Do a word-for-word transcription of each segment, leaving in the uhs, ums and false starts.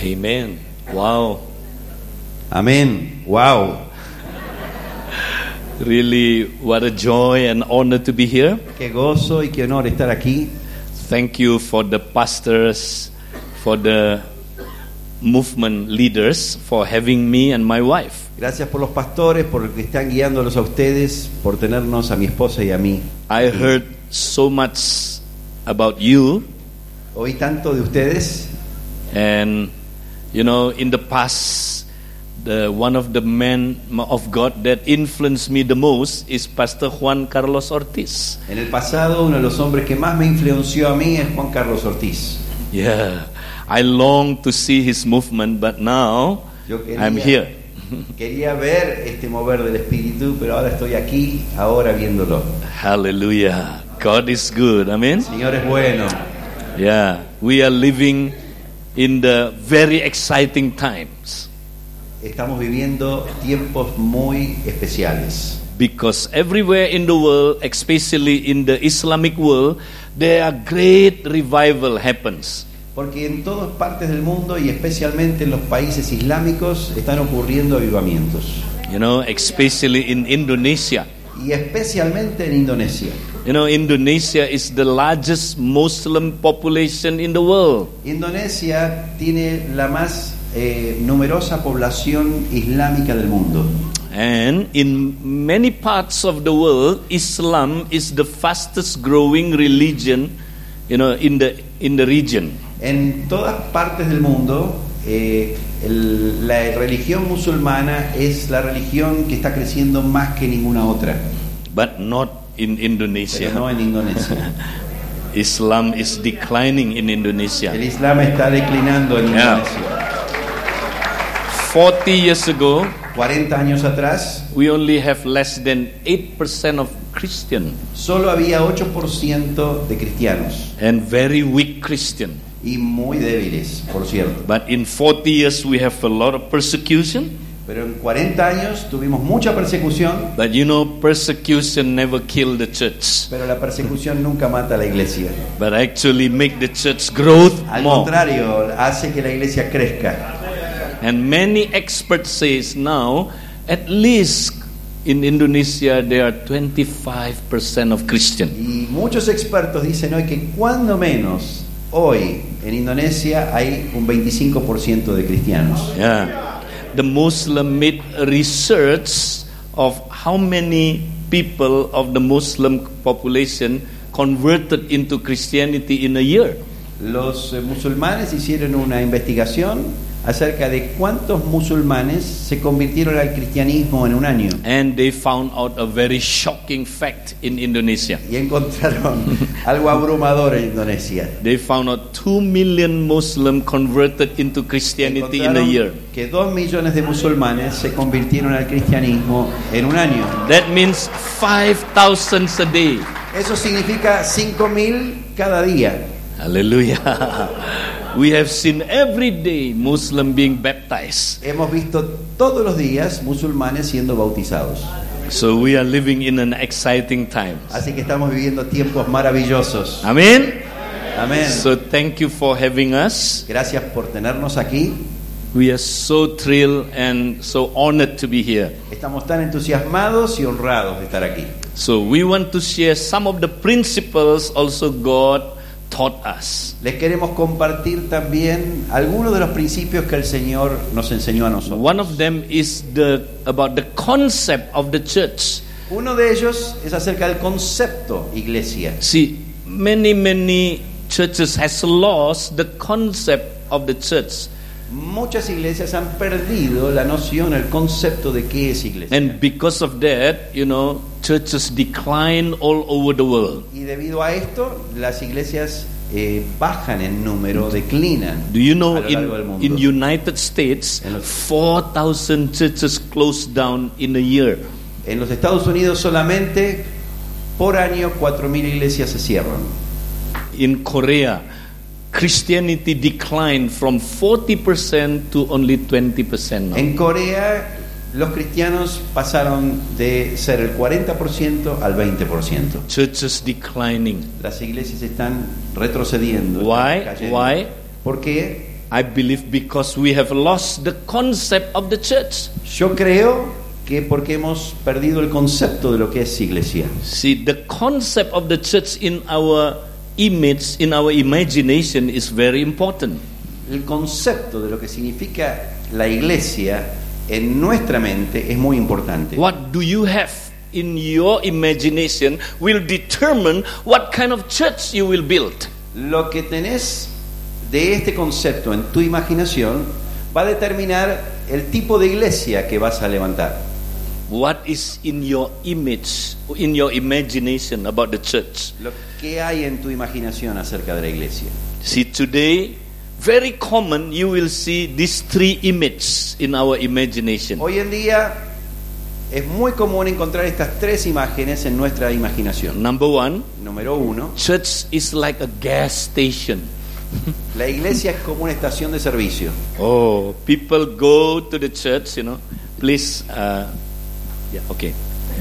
Amen. Wow. Amén. Wow. Really, what a joy and honor to be here. Qué gozo y qué honor estar aquí. Thank you for the pastors, for the movement leaders, for having me and my wife. Gracias por los pastores, por que están guiándolos a ustedes, por tenernos a mi esposa y a mí. I heard so much about you, Oí tanto de ustedes, and you know, in the past, the one of the men of God that influenced me the most is Pastor Juan Carlos Ortiz. en el pasado uno de los hombres que más me influenció a mí es Juan Carlos Ortiz. Yeah, I long to see his movement, but now Yo quería, I'm here. quería ver este mover del Espíritu, pero ahora estoy aquí, ahora viéndolo. Hallelujah. God is good. Amen. El Señor es bueno. Yeah, we are living in the very exciting times Estamos viviendo tiempos muy especiales. because everywhere in the world, especially in the Islamic world, there are great revival happens. Porque en todas partes del mundo y especialmente en los países islámicos están ocurriendo avivamientos. You know, especially in Indonesia. Y especialmente en Indonesia. You know, Indonesia is the largest Muslim population in the world. Indonesia tiene la más eh, numerosa población islámica del mundo. And in many parts of the world, Islam is the fastest growing religion, you know, in the in the region. En todas partes del mundo, eh, el- la religión musulmana es la religión que está creciendo más que ninguna otra, But not in Indonesia. pero no en Indonesia. Islam is declining in Indonesia. El Islam está declinando en Yeah. Indonesia. forty years ago, cuarenta años atrás, we only have less than eight percent of Christian solo había ocho por ciento de cristianos and very weak Christian. y muy débiles, por cierto. But in forty years, we have a lot of persecution. Pero en cuarenta años tuvimos mucha persecución, But you know, persecution never killed the church, pero la persecución nunca mata a la iglesia. but actually make the church grow Al more. contrario, hace que la iglesia crezca. And many experts says now, at least in Indonesia, there are twenty-five percent of Christian. Y muchos expertos dicen hoy que cuando menos hoy en Indonesia hay un veinticinco por ciento de cristianos. Yeah. The Muslim made a research of how many people of the Muslim population converted into Christianity in a year. Los eh, musulmanes hicieron una investigación acerca de cuántos musulmanes se convirtieron al cristianismo en un año. And they found out a very shocking fact in Indonesia. Y encontraron algo abrumador en Indonesia. They found out two million Muslims converted into Christianity in a Encontraron year. que dos millones de musulmanes se convirtieron al cristianismo en un año. That means five thousand a day. Eso significa cinco mil cada día. Hallelujah. We have seen every day Muslim being baptized. Hemos visto todos los días musulmanes siendo bautizados. So we are living in an exciting time. Así que estamos viviendo tiempos maravillosos. Amen. Amén. So thank you for having us. Gracias por tenernos aquí. We are so thrilled and so honored to be here. Estamos tan entusiasmados y honrados de estar aquí. So we want to share some of the principles also God taught us. Les queremos compartir también algunos de los principios que el Señor nos enseñó a nosotros. One of them is the about the concept of the church. Uno de ellos es acerca del concepto iglesia. See, many many churches has lost the concept of the church. Muchas iglesias han perdido la noción, el concepto de qué es iglesia. And because of that, you know, churches decline all over the world. Y debido a esto, las iglesias eh, bajan en número, declinan Do you know a lo largo del in, mundo. in United States, En los- four thousand churches closed down in a year. En los Estados Unidos solamente por año cuatro mil iglesias se cierran. In Korea, Christianity declined from forty percent to only twenty percent now. En Corea los cristianos pasaron de ser el cuarenta por ciento al veinte por ciento. Churches declining. Las iglesias están retrocediendo. Why? están cayendo. Why? ¿Por qué? I believe because we have lost the concept of the church. Yo creo que porque hemos perdido el concepto de lo que es iglesia. See, the concept of the church in our image, in our imagination is very important. El concepto de lo que significa la iglesia en nuestra mente es muy importante. What do you have in your imagination will determine what kind of church you will build. Lo que tenés de este concepto en tu imaginación va a determinar el tipo de iglesia que vas a levantar. What is in your image, in your imagination about the church? Lo que hay en tu imaginación acerca de la iglesia. See, today, very common, you will see these three images in our imagination. Hoy en día es muy común encontrar estas tres imágenes en nuestra imaginación. Number one, Número uno, church is like a gas station. la iglesia es como una estación de servicio. Oh, people go to the church, you know. Please, uh, yeah, okay.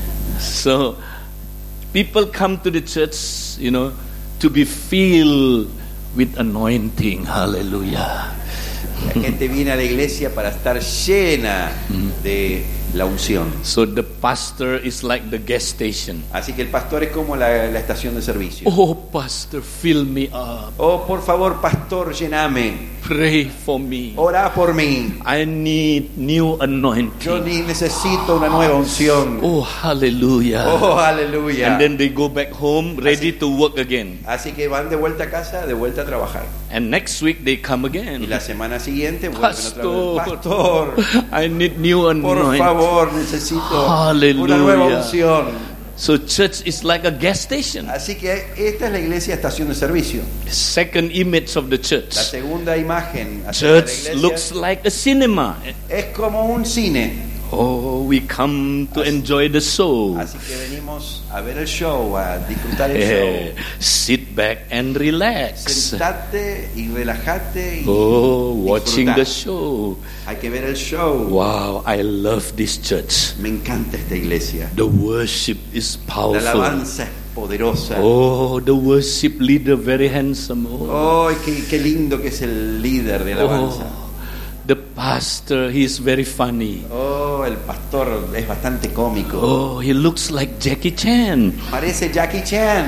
So, people come to the church, you know, to be filled with anointing. Hallelujah. La gente viene a la iglesia para estar llena de la unción. So the pastor is like the gas station. Así que el pastor es como la, la estación de servicio. Oh, pastor, fill me up. Oh, por favor, pastor, llename. Pray for me. Ora por mí. I need new Yo anointing. ni necesito una nueva unción. Oh, hallelujah. Oh, aleluya. And then they go back home ready to work again. Así que van de vuelta a casa, de vuelta a trabajar. And next week they come Y again. la semana siguiente vuelven otra vez. Pastor, Pastor, I need new por anointing. favor, necesito Aleluya. una nueva unción. So church is like a gas station. Así que esta es la iglesia estación de servicio. Second image of the La church. segunda imagen acerca de la Church iglesia looks like a cinema. es como un cine. Oh, we come to enjoy the show. Así que venimos a ver el show, a disfrutar el Eh, show. sit back and relax. Sentate y relajate y Oh, watching disfrutar. the show. Hay que ver el show. Wow, I love this church. Me encanta esta iglesia. The worship is La powerful. alabanza es poderosa. Oh, the worship leader very handsome. Oh, Oh, qué, qué lindo que es el líder de alabanza. oh, the pastor, he is very funny. Oh, el pastor es bastante cómico. Oh, he looks like Jackie Chan. Parece Jackie Chan.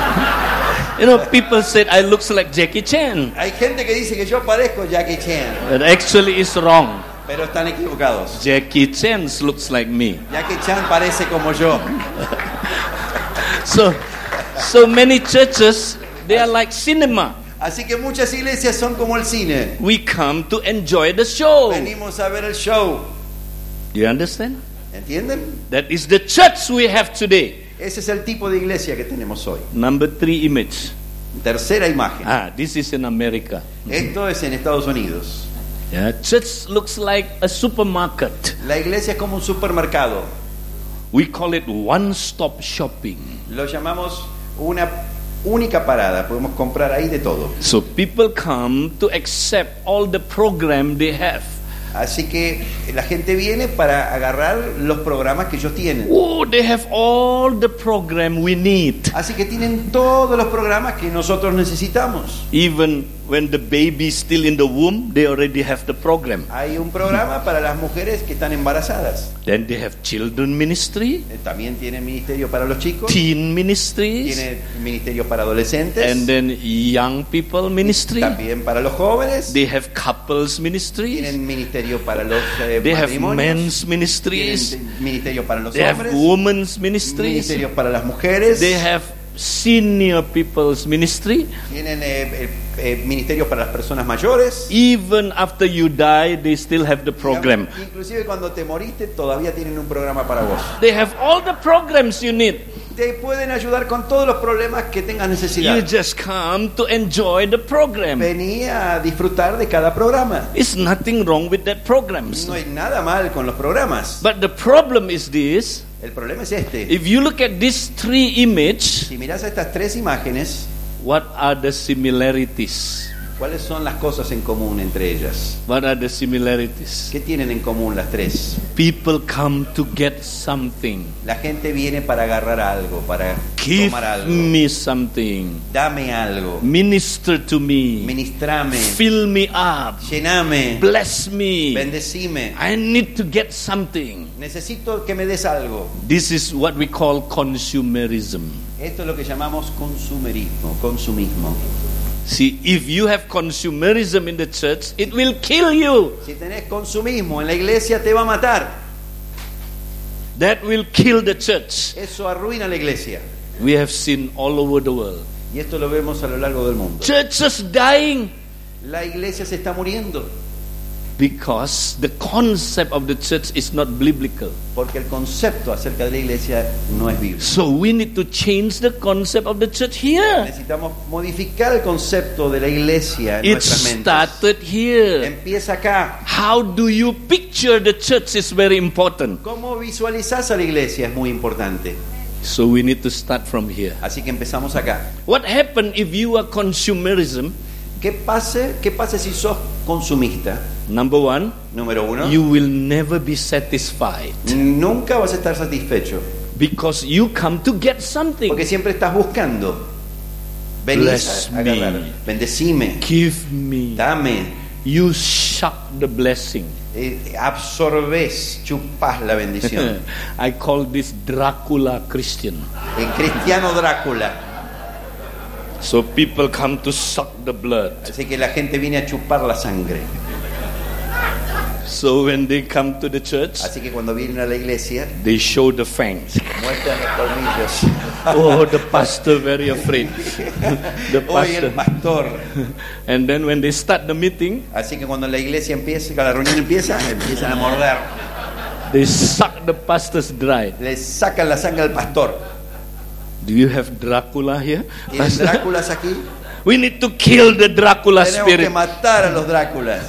You know, people said I looks like Jackie Chan, Hay gente que dice que yo parezco Jackie Chan, but actually it's wrong. pero están equivocados. Jackie Chan looks like me. Jackie Chan parece como yo. So, so many churches, they are like cinema. Así que muchas iglesias son como el cine. We come to enjoy the show. Venimos a ver el show. Do you understand? ¿Entienden? That is the church we have today. Ese es el tipo de iglesia que tenemos hoy. Number three image. Tercera imagen. Ah, this is in America. Esto es en Estados Unidos. Yeah, church looks like a supermarket. La iglesia es como un supermercado. We call it one-stop shopping. Lo llamamos una única parada. Podemos comprar ahí de todo. So people come to accept all the program they have. Así que la gente viene para agarrar los programas que ellos tienen. Oh, they have all the program we need. Así que tienen todos los programas que nosotros necesitamos. Even when the baby is still in the womb, they already have the program. Hay un programa para las mujeres que están embarazadas. Then they have children ministry, Eh, También tienen ministerio para los chicos. teen ministries, Tiene ministerio para adolescentes. and then young people ministry. También para los jóvenes. They have couples ministries. Tienen ministerio para los eh, They have matrimonios. men's ministries. Tienen ministerio para los They have hombres. women's ministries. Ministerio para las mujeres. They have senior people's ministry. Tienen eh, eh, eh, ministerio para las personas mayores. Even after you die, they still have the program. Inclusive cuando te moriste todavía tienen un programa para vos. They have all the programs you need. Te pueden ayudar con todos los problemas que tengas necesidad. You just come to enjoy the program. Vení a disfrutar de cada programa. It's nothing wrong with that programs. No hay nada mal con los programas. But the problem is this. El problema es este. If you look at these three images, Si mirás estas tres imágenes, what are the similarities? ¿Cuáles son las cosas en común entre ellas? What are the similarities? ¿Qué tienen en común las tres? People come to get something. La gente viene para agarrar algo, para Give tomar algo. me something. Dame algo. Minister to me. Ministrame. Fill me up. Llename. Bless me. Bendecime. I need to get something. Necesito que me des algo. This is what we call consumerism. Esto es lo que llamamos consumerismo, consumismo. See, if you have consumerism in the church, it will kill you. Si tenés consumismo en la iglesia, te va a matar. That will kill the church. Eso arruina la iglesia. We have seen all over the world. Y esto lo vemos a lo largo del mundo. Churches dying La iglesia se está muriendo because the concept of the church is not biblical. porque el concepto acerca de la iglesia no es bíblico. So we need to change the concept of the church here. Necesitamos modificar el concepto de la iglesia en It nuestras mentes. started here. Empieza acá. How do you picture the church is very important. ¿Cómo visualizás a la iglesia? Es muy importante. So we need to start from here. Así que empezamos acá. What happened if you are consumerism? ¿Qué pase, qué pase si sos consumista? Number one, Número uno, you will never be satisfied nunca vas a estar satisfecho because you come to get something. porque siempre estás buscando. Venís Bless a agarrar. me. Bendecime. Give me. Dame. You suck the blessing. Eh, absorbes, chupás la bendición. I call this Dracula Christian. El cristiano Drácula. So people come to suck the blood. Así que la gente viene a chupar la sangre. So when they come to the church, Así que cuando vienen a la iglesia, they show the fangs. muestran los colmillos. Oh, the pastor very afraid. The Hoy el pastor. pastor. And then when they start the meeting, Así que cuando la iglesia empieza, cuando la reunión empieza, empiezan a morder. they suck the pastors dry. Le sacan la sangre al pastor. Do you have Dracula here? ¿Tienen Dráculas aquí? We need to kill the Dracula Tenemos que spirit. matar a los Dráculas.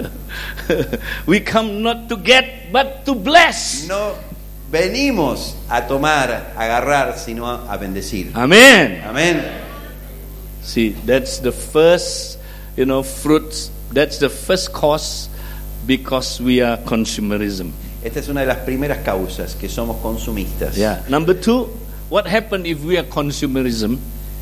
We come not to get, but to bless. No venimos a tomar, a agarrar, sino a bendecir. Amen. Amén. See, that's the first, you know, fruits. That's the first cause because we are consumerism. Esta es una de las primeras causas, que somos consumistas. Yeah. Number two, what happened if we are consumerism?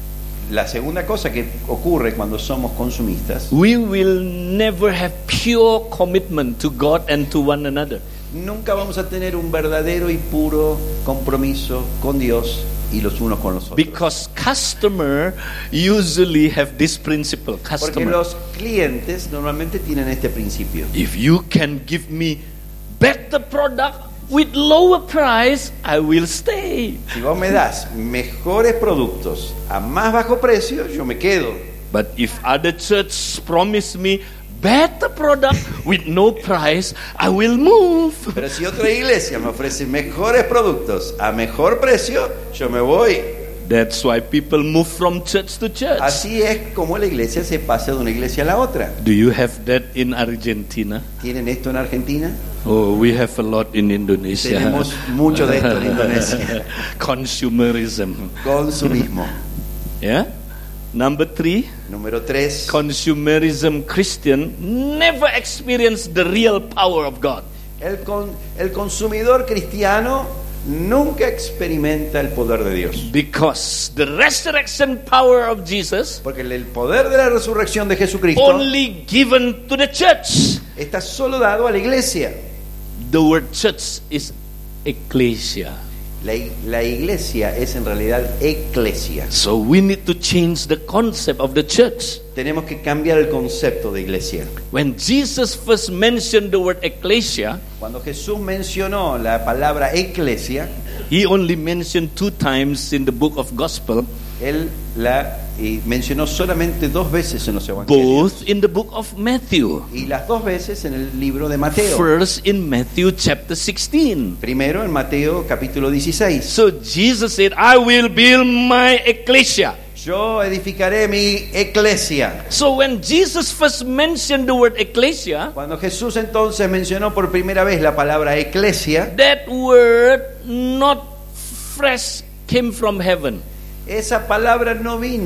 La segunda cosa que ocurre cuando somos consumistas, We will never have pure commitment to God and to one another. nunca vamos a tener un verdadero y puro compromiso con Dios y los unos con los otros. Because customer usually have this principle. Porque Customer, los clientes normalmente tienen este principio. if you can give me better product with lower price, I will stay. Si vos me das mejores productos a más bajo precio, yo me quedo. But if other church promise me better product with no price, I will move. Pero si otra iglesia me ofrece mejores productos a mejor precio, yo me voy. That's why people move from church to church. Así es como la iglesia se pasa de una iglesia a la otra. Do you have that in Argentina? ¿Tienen esto en Argentina? Oh, we have a lot in Indonesia. Tenemos mucho de esto en Indonesia. Consumerism. Consumismo. Yeah? Number three, Número tres, consumerism Christian never experienced the real power of God. el, con, el consumidor cristiano nunca experimenta el poder de Dios. Because the resurrection power of Jesus Porque el poder de la resurrección de Jesucristo only given to the church. está solo dado a la iglesia. The word church is ecclesia. La, la iglesia es en realidad eclesia. So we need to change the concept of the church. Tenemos que cambiar el concepto de iglesia. When Jesus first mentioned the word ecclesia, Cuando Jesús mencionó la palabra eclesia, he only mentioned two times in the book of Gospel, él la eh, mencionó solamente dos veces en los evangelios. both in the book of Matthew. Y las dos veces en el libro de Mateo. First in Matthew chapter sixteen. Primero en Mateo capítulo dieciséis. So Jesus said, I will build my ecclesia. Yo edificaré mi eclesia. So when Jesus first mentioned the word ecclesia, Cuando Jesús entonces mencionó por primera vez la palabra eclesia, that word not fresh came from heaven. esa palabra no vino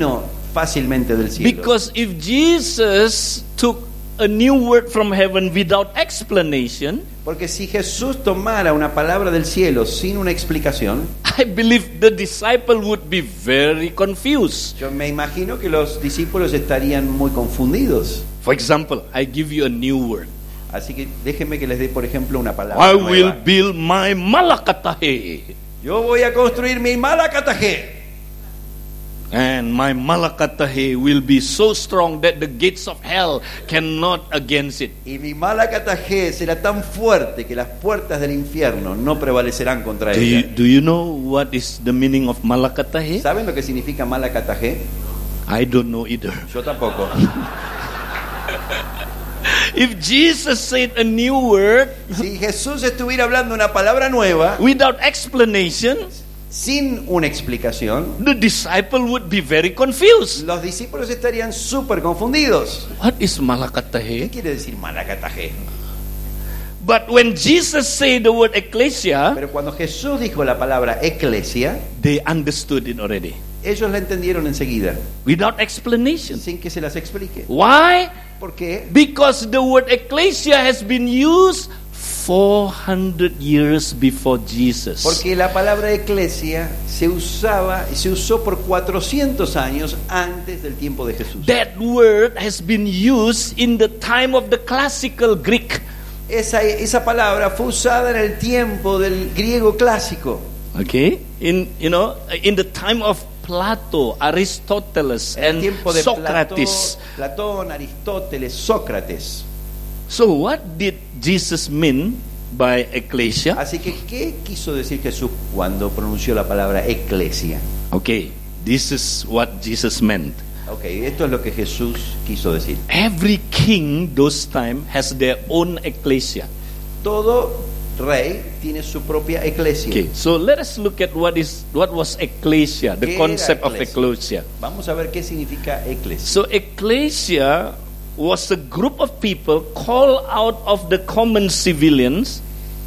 fácilmente del cielo. Because if Jesus took a new word from heaven without explanation, Porque si Jesús tomara una palabra del cielo sin una explicación, I believe the disciple would be very confused. yo me imagino que los discípulos estarían muy confundidos. For example, I give you a new word. Así que déjenme que les dé, por ejemplo, una palabra I nueva. will build my malakatahe. Yo voy a construir mi malacataje. And my malakatahe will be so strong that the gates of hell cannot against it. Y mi malacataje será tan fuerte que las puertas del infierno no prevalecerán contra Do you, ella. do you know what is the meaning of malakatahe? ¿Saben lo que significa malacataje? I don't know either. Yo tampoco. If Jesus said a new word Si Jesús estuviera hablando una palabra nueva without explanation, sin una explicación, the disciple would be very confused. los discípulos estarían súper confundidos. What is ¿Qué malakatahe? quiere decir malacataje? But when Jesus said the word ecclesia, Pero cuando Jesús dijo la palabra eclesia, they understood it already ellos la entendieron enseguida, without explanation. sin que se las explique. Why? ¿Por qué? Because the word ecclesia has been used four hundred years before Jesus. Porque la palabra eclesia se usaba y se usó por cuatrocientos años antes del tiempo de Jesús. That word has been used in the time of the classical Greek. Esa, esa palabra fue usada en el tiempo del griego clásico, Okay? In you know, in the time of Plato, Aristoteles, en el and tiempo de Socrates. Platón, Platón, Aristóteles, Sócrates. So what did Jesus mean by ecclesia? Así que, ¿qué quiso decir Jesús cuando pronunció la palabra eclesia? Okay, this is what Jesus meant. Ok, esto es lo que Jesús quiso decir. Every king those time has their own ecclesia. Todo rey tiene su propia eclesia. Okay, so let us look at what is what was ecclesia, the ¿Qué concept era of eclesia? ecclesia. Vamos a ver qué significa eclesia. So ecclesia was a group of people called out of the common civilians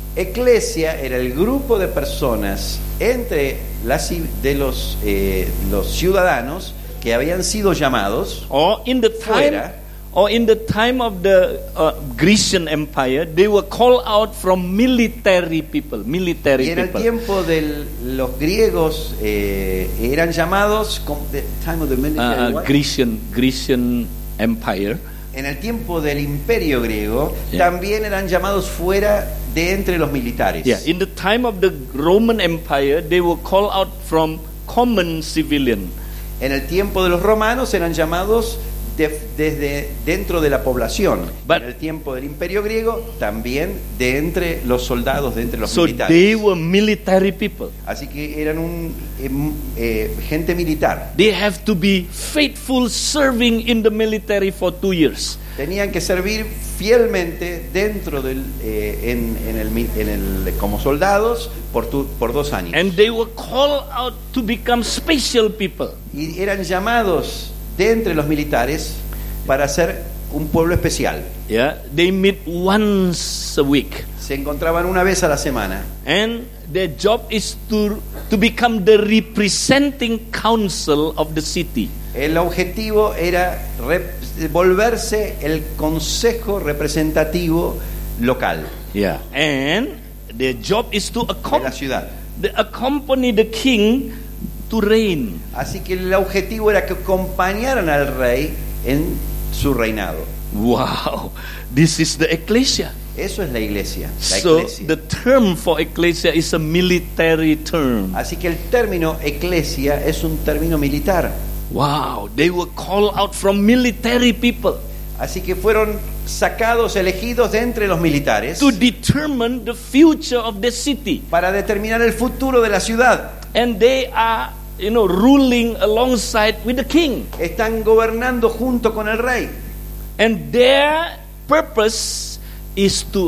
Eclesia era el grupo de personas entre las ci- de los, eh, los ciudadanos que habían sido llamados, or in the time Fuera. or in the time of the uh, Grecian Empire, they were called out from military people, military y en el people. tiempo de los griegos eh, eran llamados con- the time of the military, Uh, what? Grecian Grecian Empire. En el tiempo del imperio griego Yeah. también eran llamados fuera de entre los militares. Yeah, in the time of the Roman Empire, they were called out from common civilian. En el tiempo de los romanos eran llamados de- desde dentro de la población. But- en el tiempo del imperio griego también de entre los soldados, de entre los So militares. they were military people. Así que eran un em, eh, gente militar. They have to be faithful serving in the military for two years. Tenían que servir fielmente dentro del eh, en, en el, mi- en el como soldados por tu- por dos años. And they were called out to become special people. Y eran llamados de entre los militares para ser un pueblo especial. Yeah, they meet once a week. Se encontraban una vez a la semana. And their job is to to become the representing council of the city. El objetivo era rep- volverse el consejo representativo local Yeah, and their job is to de la accom- ciudad. the- accompany the king to reign. Así que el objetivo era que acompañaran al rey en su reinado. Wow, this is the ecclesia. Eso es la iglesia, la So iglesia. the term for ecclesia is a military term. Así que el término eclesia es un término militar. Wow, they were called out from military people Así que fueron sacados, elegidos de entre los militares to determine the future of the city. para determinar el futuro de la ciudad. And they are, you know, ruling alongside with the king. Están gobernando junto con el rey. And their purpose is to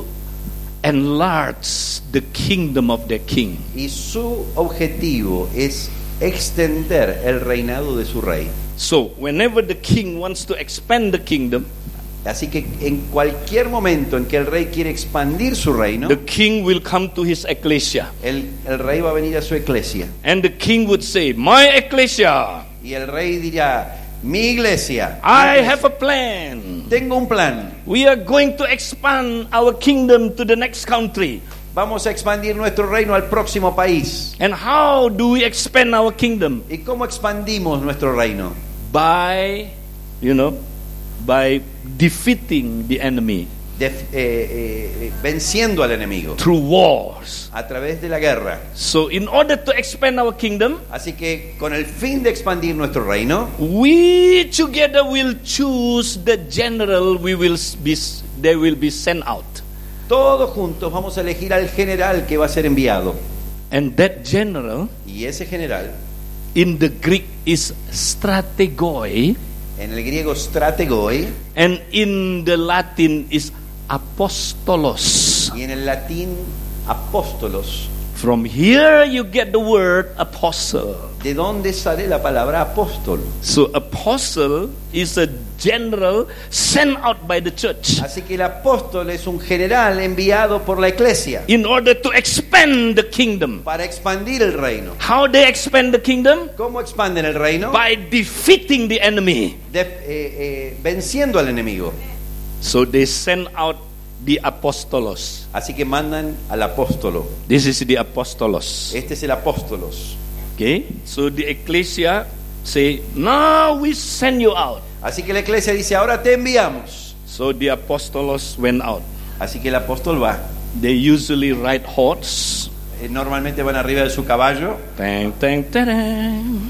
enlarge the kingdom of their king. Y su objetivo es extender el reinado de su rey. So, whenever the king wants to expand the kingdom, Así que en cualquier momento en que el rey quiere expandir su reino, the king will come to his ecclesia. el, el rey va a venir a su eclesia. And the king would say, "My ecclesia." Y el rey dirá, Mi iglesia. I mi have iglesia. a plan. Tengo un plan. We are going to expand our kingdom to the next country. Vamos a expandir nuestro reino al próximo país. And how do we expand our kingdom? ¿Y cómo expandimos nuestro reino? By, you know, by defeating the enemy De- eh, eh, venciendo al enemigo through wars. a través de la guerra. So in order to expand our kingdom, Así que con el fin de expandir nuestro reino, we together will choose the general we will be they will be sent out. todos juntos vamos a elegir al general que va a ser enviado. And that general Y ese general, in the Greek is strategoi, en el griego strategoi, and in the Latin is apostolos. y en el latín apóstolos. From here you get the word apostle. ¿De dónde sale la palabra apóstol? So apostle is a general sent out by the church Así que el apóstol es un general enviado por la iglesia in order to expand the kingdom. para expandir el reino. How they expand the kingdom? ¿Cómo expanden el reino? By defeating the enemy. De- eh, eh, venciendo al enemigo. So they send out the apostolos. Así que mandan al apóstolo. This is the apostolos. Este es el apóstolos. Okay? So the ecclesia say, "Now we send you out." Así que la iglesia dice, ahora te enviamos. So the apostolos went out. Así que el apóstol va. They usually ride horse. Eh, normalmente van arriba de su caballo. Tang, tang, tang.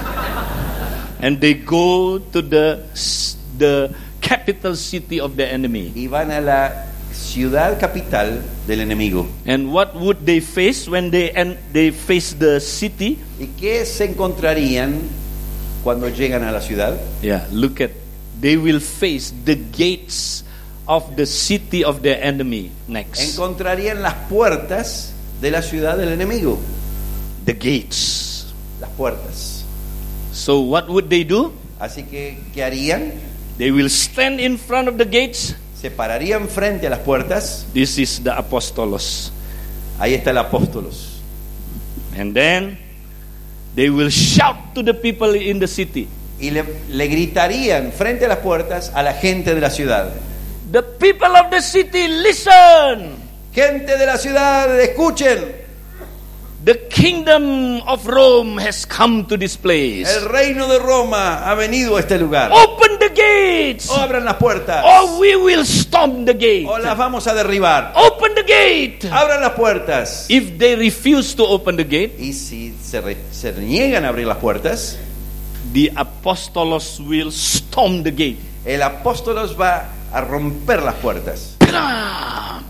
And they go to the the capital city of the enemy. Y van a la ciudad capital del enemigo. And what would they face when they and they face the city? ¿Y qué se encontrarían cuando llegan a la ciudad? Yeah, look at. They will face the gates of the city of their enemy next. Encontrarían las puertas de la ciudad del enemigo. The gates. Las puertas. So what would they do? Así que, ¿qué harían? They will stand in front of the gates. Se pararían frente a las puertas. This is the apostolos. Ahí está el apóstolos. And then they will shout to the people in the city. Y le, le gritarían frente a las puertas a la gente de la ciudad. The people of the city, listen. Gente de la ciudad, escuchen. The kingdom of Rome has come to this place. El reino de Roma ha venido a este lugar. Open the gates, O abran las puertas. or we will storm the gate. O las vamos a derribar. Open the gate. Abran las puertas. If they refuse to open the gate, Y si se, re- se niegan a abrir las puertas, the apostolos will storm the gate. el apóstolos va a romper las puertas. Pam,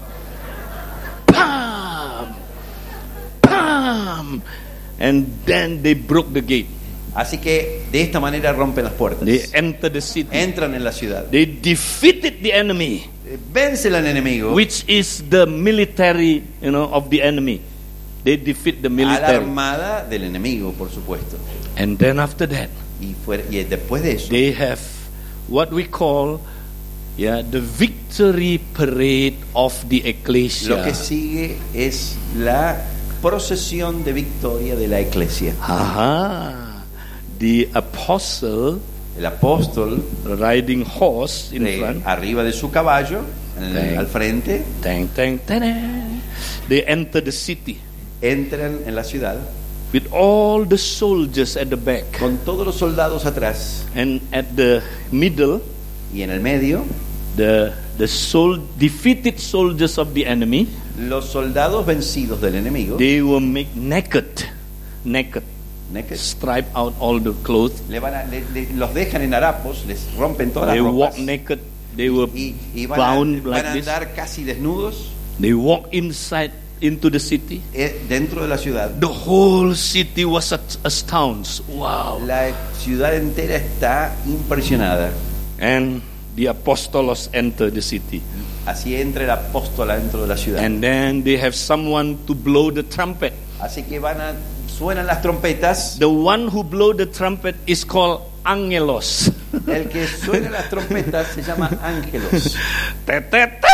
pam, pam, and then they broke the gate. Así que de esta manera rompen las puertas. They enter the city. Entran en la ciudad. They defeated the enemy, Eh, Vencen al enemigo, which is the military, you know, of the enemy. They defeat the a la military, armada del enemigo, por supuesto. and then after that, Y, fuera- y después de eso, they have what we call, yeah, the victory parade of the lo que ecclesia. sigue es la procesión de victoria de la iglesia. Aha. The apostle El apóstol riding horse in de- front. arriba de su caballo, en el- Sí. al frente, Tang, tang, tang. They enter the city entran en la ciudad with all the soldiers at the back, con todos los soldados atrás and at the middle, y en el medio the the sol- defeated soldiers of the enemy. los soldados vencidos del enemigo. They will make naked, naked, Naked. stripe out all the clothes. Le van a- le- le- los dejan en harapos, les rompen todas They las walk ropas naked. They were y, y van, a, bound van like a this. andar casi desnudos They walk inside into the city. eh, dentro de la ciudad. The whole city was at- astounded. Wow. La ciudad entera está impresionada. And the apostolos enter the city. Así entra el apóstol dentro de la ciudad. And then they have someone to blow the trumpet. Así que van a suenan las trompetas. The one who blow the trumpet is called Angelos. El que suena las trompetas se llama ángelos. Te, te, te.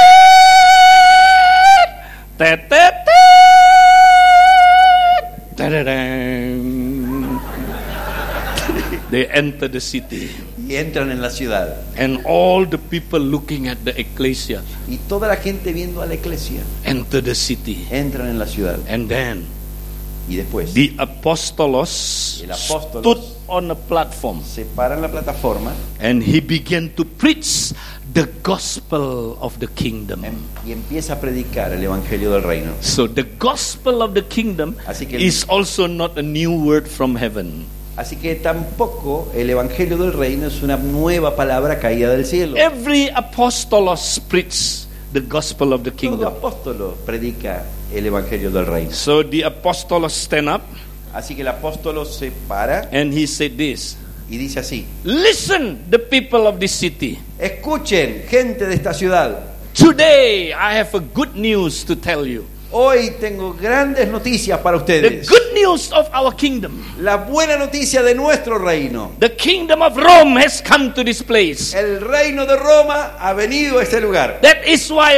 Te, te, te. Te, te, te. They they enter the city. Y entran en la ciudad. And all the people looking at the ecclesia Y toda la gente viendo a la iglesia enter the city. entran en la ciudad. And then Y después the apostolos El apóstolos stood on a platform. se para en la plataforma And he began to preach the gospel of the kingdom. em- y empieza a predicar el evangelio del reino. So the gospel of the kingdom Así que el- is also not a new word from heaven. Así que tampoco el evangelio del reino es una nueva palabra caída del cielo. Every apostolos preach the gospel of the Todo kingdom. apóstolo predica el evangelio del reino. So the apostolos stand up Así que el apóstolo se para and he said this. y dice así: Listen, the people of this city. escuchen, gente de esta ciudad, Today I have a good news to tell you. hoy tengo grandes noticias para The ustedes. good news of our kingdom. La buena noticia de nuestro reino. The kingdom of Rome has come to this place. El reino de Roma ha venido a este lugar. That is why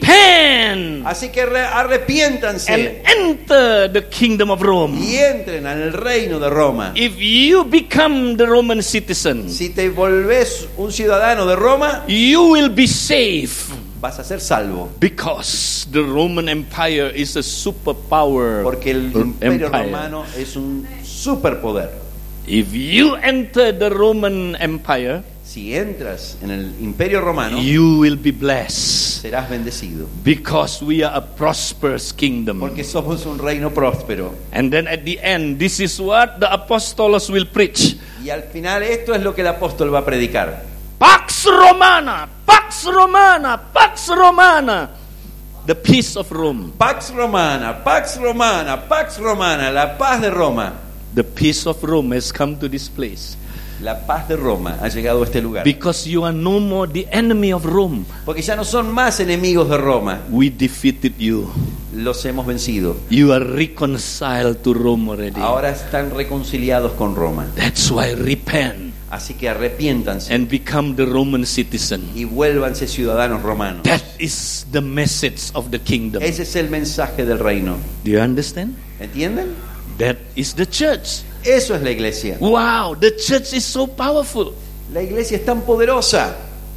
repent Así que re- arrepiéntanse and enter the kingdom of Rome. y entren al reino de Roma. If you become the Roman citizen, Si te volvés un ciudadano de Roma, you will be safe vas a ser salvo. because the Roman Empire is a superpower Porque el imperio empire. romano es un superpoder. If you enter the Roman Empire, Si entras en el imperio romano, you will be blessed serás bendecido. because we are a prosperous kingdom. Porque somos un reino próspero. And then at the end, this is what the apostolos will preach. Y al final esto es lo que el apóstol va a predicar. Pax Romana, Pax Romana, Pax Romana. The peace of Rome. Pax Romana, Pax Romana, Pax Romana, la paz de Roma. The peace of Rome has come to this place. La paz de Roma ha llegado a este lugar. Because you are no more the enemy of Rome. Porque ya no son más enemigos de Roma. We defeated you. Los hemos vencido. You are reconciled to Rome already. Ahora están reconciliados con Roma. That's why repent Así que arrepiéntanse and become the Roman citizen. y vuélvanse ciudadanos romanos. That is the message of the kingdom. Ese es el mensaje del reino. Do you understand? ¿Entienden? That is the church. Eso es la iglesia. Wow, the church is so powerful. La iglesia es tan poderosa.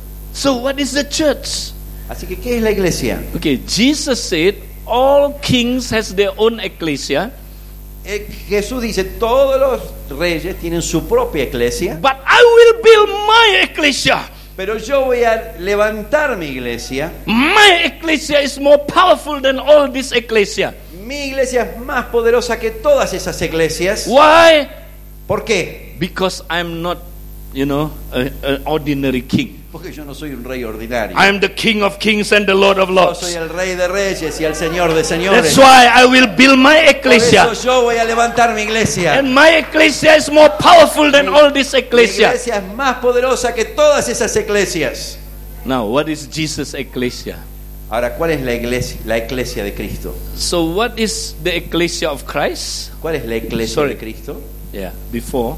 So what is the church? Así que, ¿qué es la iglesia? Okay, Jesus said all kings has their own ecclesia, Eh, Jesús dice, todos los reyes tienen su propia iglesia, but I will build my ecclesia. pero yo voy a levantar mi iglesia. My ecclesia is more powerful than all this ecclesia. Mi iglesia es más poderosa que todas esas iglesias. Why? ¿Por qué? Because I'm not, you know, a- an ordinary king. Porque yo no soy un rey ordinario. I am the King of kings and the Lord of Yo lords. soy el rey de reyes y el señor de señores. That's why I will build my Por ecclesia. eso yo voy a levantar mi iglesia. And my ecclesia is more powerful than all this Mi ecclesia. iglesia es más poderosa que todas esas iglesias. Now, what is Jesus' ecclesia? Ahora, ¿cuál es la iglesia, la iglesia de Cristo? So, what is the ecclesia of Christ? ¿Cuál es la iglesia Sorry. de Cristo? Yeah, before.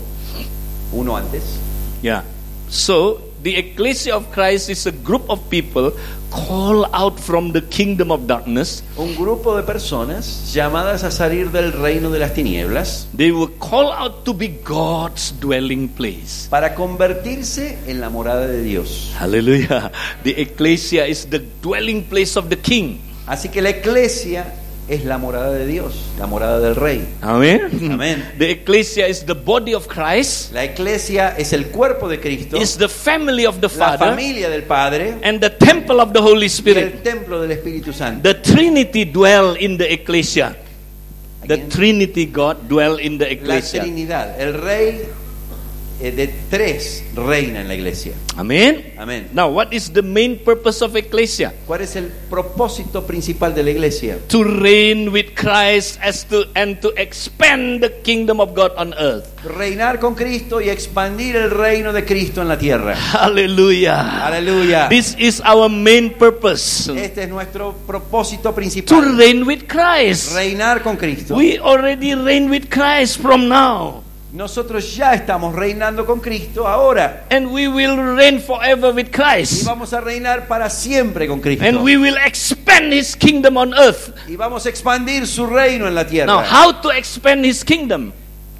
Uno antes. Yeah. So, the ecclesia of Christ is a group of people called out from the kingdom of darkness. Un grupo de personas llamadas a salir del reino de las tinieblas They were called out to be God's dwelling place. para convertirse en la morada de Dios. Hallelujah. The ecclesia is the dwelling place of the king. Así que la iglesia es la morada de Dios, la morada del rey. Amen. Amen. The ecclesia is the body of Christ. La iglesia es el cuerpo de Cristo, Is the family of the la Father familia del Padre and the temple of the Holy y Spirit. el templo del Espíritu Santo. The Trinity dwell in the ecclesia. The Again. Trinity God dwell in the La ecclesia. Trinidad, el rey eh, de tres reina en la iglesia. Amen. Amén. Now, what is the main purpose of ecclesia? ¿Cuál es el propósito principal de la iglesia? To reign with Christ as to and to expand the kingdom of God on earth. Reinar con Cristo y expandir el reino de Cristo en la tierra. Hallelujah. Aleluya. This is our main purpose. Este es nuestro propósito To principal. reign with Christ. Reinar con Cristo. We already reign with Christ from now. Nosotros ya estamos reinando con Cristo ahora. And we will reign forever with Y Christ. vamos a reinar para siempre con Cristo. And we will expand His kingdom on earth. Y vamos a expandir su reino en la Now, tierra. how to expand His kingdom?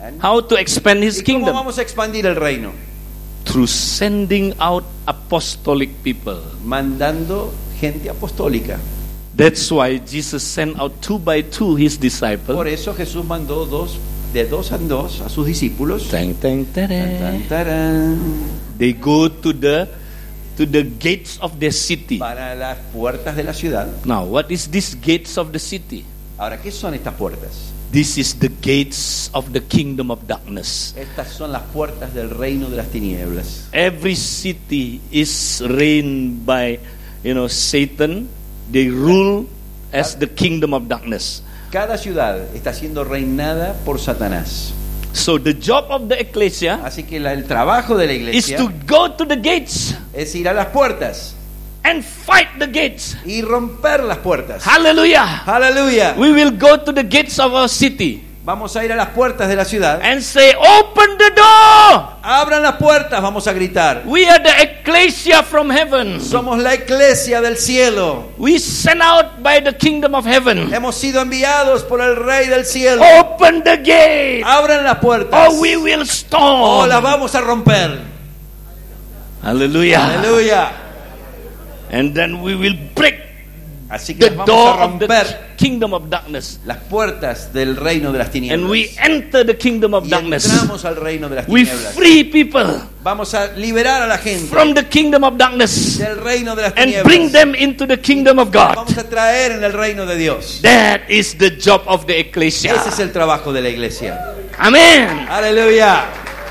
How to expand His ¿Y cómo kingdom? vamos a expandir el reino? Through sending out apostolic people. Mandando gente apostólica. That's why Jesus sent out two by two His disciples. Por eso Jesús mandó dos, de dos en dos a sus discípulos. Tang, tang, Tan, tarán. tan, tarán, They go to the to the gates of the city. para las puertas de la ciudad. Now, what is these gates of the city? Ahora, ¿qué son estas puertas? This is the gates of the kingdom of darkness. Estas son las puertas del reino de las tinieblas. Every city is reigned by, you know, Satan. They rule as the kingdom of darkness. Cada ciudad está siendo reinada por Satanás. So the job of the ecclesia Así que la- el trabajo de la is iglesia to go to the gates es ir a las puertas and fight the gates. y romper las puertas. Hallelujah. Aleluya. We will go to the gates of our city Vamos a ir a las puertas de la ciudad. and say, open the door. Abran las puertas, vamos a gritar. We are the ecclesia from heaven. Somos la iglesia del cielo. We sent out by the kingdom of heaven. Hemos sido enviados por el Rey del cielo. Open the gate Abran las puertas or we will o storm. las vamos a romper. Hallelujah. Aleluya. And then we will break Así que the las door vamos a of the romper kingdom of darkness. las puertas del reino de las And we tinieblas. enter the kingdom of Y darkness. entramos al reino de las We tinieblas. free people Vamos a liberar a la gente from the kingdom of darkness del reino de las and bring tinieblas. them into the kingdom of God. Vamos a traer en el reino de Dios. That is the job of the ecclesia. Ese es el trabajo de la iglesia. Amen. Aleluya.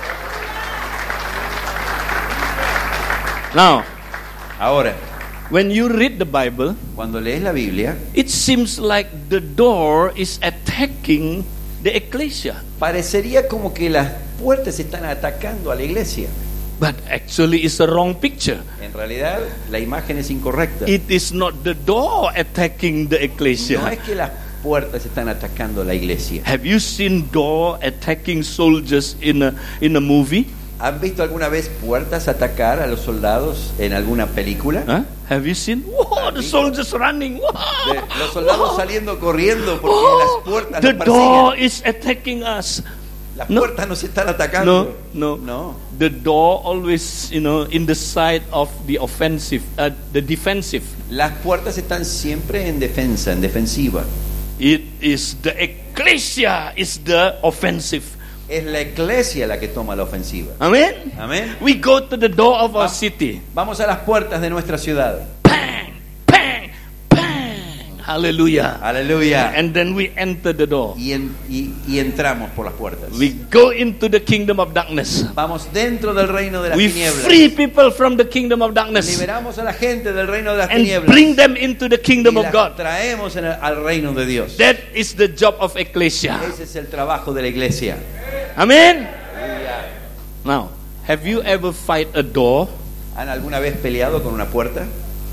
Now, Ahora, when you read the Bible, cuando lees la Biblia, it seems like the door is attacking the ecclesia. parecería como que las puertas están atacando a la iglesia. But actually it's a wrong picture. En realidad, la imagen es incorrecta. It is not the door attacking the No ecclesia. es que las puertas están atacando a la iglesia. Have you seen door attacking soldiers in a in a movie? ¿Han visto alguna vez puertas atacar a los soldados en alguna película? Huh? Have you seen? Whoa, the soldiers running. Whoa. De- los soldados saliendo corriendo porque Oh, las puertas the los door persiguen. is attacking us. Las no. puertas nos están atacando. No, no, No. The door always, you know, in the side of the offensive, uh, the defensive. Las puertas están siempre en defensa, en defensiva. It is the ecclesia is the offensive. Es la iglesia la que toma la ofensiva. Amen. Amén. We go to the door of our Ah. city. Vamos a las puertas de nuestra ciudad. Bang, bang, bang. Hallelujah. Aleluya. And then we enter the door. Y, en- y- y entramos por las puertas. We go into the kingdom of darkness. Vamos dentro del reino de las We tinieblas. free people from the kingdom of darkness Liberamos a la gente del reino de las and tinieblas. bring them into the kingdom y of las God. traemos en el- al reino de Dios. That is the job of ecclesia. Ese es el trabajo de la iglesia. Amen. Now, have you ever fight a door? ¿Han alguna vez peleado con una puerta?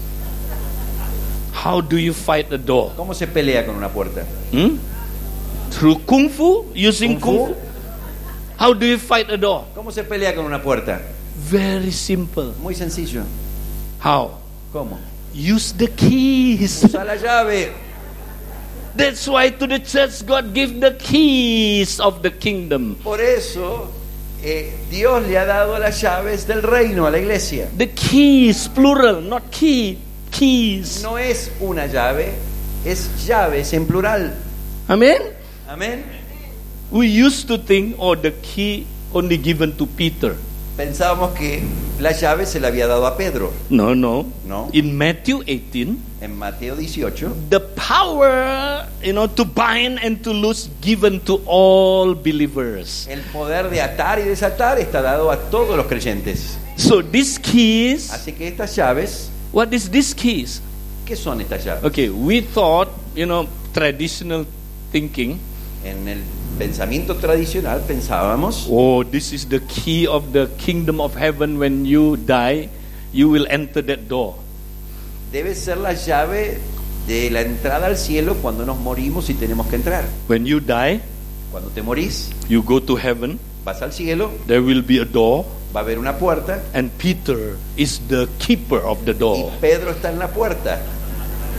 How do you fight a door? ¿Cómo se pelea con una puerta? Hmm? Through kung fu? Using Kung kung fu? fu? How do you fight a door? ¿Cómo se pelea con una puerta? Very simple. Muy sencillo. How? ¿Cómo? Use the keys. Usa la llave. That's why to the church God give the keys of the kingdom. Por eso eh, Dios le ha dado las llaves del reino a la iglesia. The keys, plural, not key, keys. No es una llave, es llaves en plural. Amen. Amén. We used to think, oh, the key only given to Peter. Pensábamos que la llave se la había dado a Pedro. No, no. No. In Matthew eighteen, En Mateo dieciocho, the power, you know, to bind and to loose given to all believers. el poder de atar y desatar está dado a todos los creyentes. So these keys, Así que estas llaves, what is these keys? ¿qué son estas llaves? Okay, we thought, you know, traditional thinking, En el pensamiento tradicional pensábamos, oh, this is the key of the kingdom of heaven. When you die, you will enter that door. debe ser la llave de la entrada al cielo cuando nos morimos y tenemos que entrar. When you die, Cuando te morís, you go to heaven, vas al cielo, there will be a door, va a haber una puerta and Peter is the keeper of the y door. Pedro está en la puerta.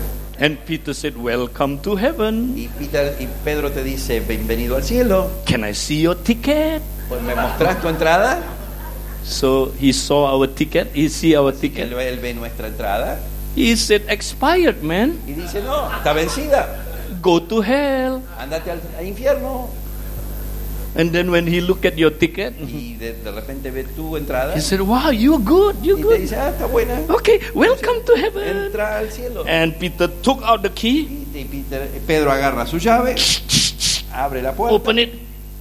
And Peter said, welcome to heaven. Y, Peter, y Pedro te dice, bienvenido al cielo. Can I see your ticket? Pues me mostrás tu entrada. So he saw our ticket. He see our Él, ticket. él ve nuestra entrada. He said, expired, man. Y dice, no, está vencida. Go to hell. Ándate al, al infierno. And then when he looked at your ticket, Y de, de repente ve tu entrada. he said, wow, you're good, you're Y te good. dice, ah, está buena. Okay, welcome to heaven. Entra al cielo. And Peter took out the key, Y Peter, Pedro agarra su llave, abre la puerta open it,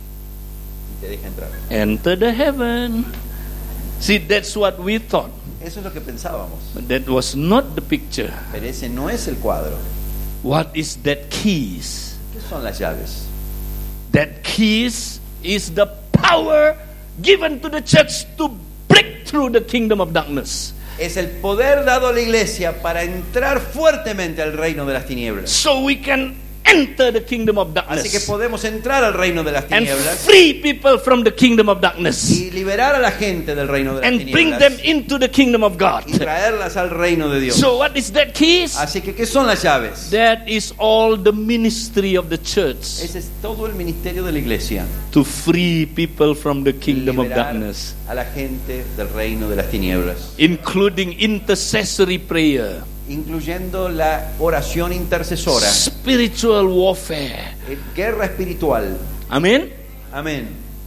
y te deja entrar. enter the heaven. See, that's what we thought. Eso es lo que pensábamos. But that was not the picture. Pero ese no es el cuadro. What is that keys? ¿Qué son las llaves? That keys is the power given to the church to break through the kingdom of darkness. Es el poder dado a la iglesia para entrar fuertemente al reino de las tinieblas. So we can enter the kingdom of Así que darkness podemos entrar al reino de las and tinieblas free people from the kingdom of darkness y liberar a la gente del reino de las and bring them tinieblas into the kingdom of God. y traerlas al reino de Dios. So what is that keys? Así que, ¿qué son las llaves? That is all the ministry of the church, Ese es todo el ministerio de la iglesia. to free people from the kingdom of Liberar darkness, a la gente del reino de las tinieblas, including intercessory prayer, incluyendo la oración intercesora, spiritual warfare. eh, guerra espiritual. Amen. Amén.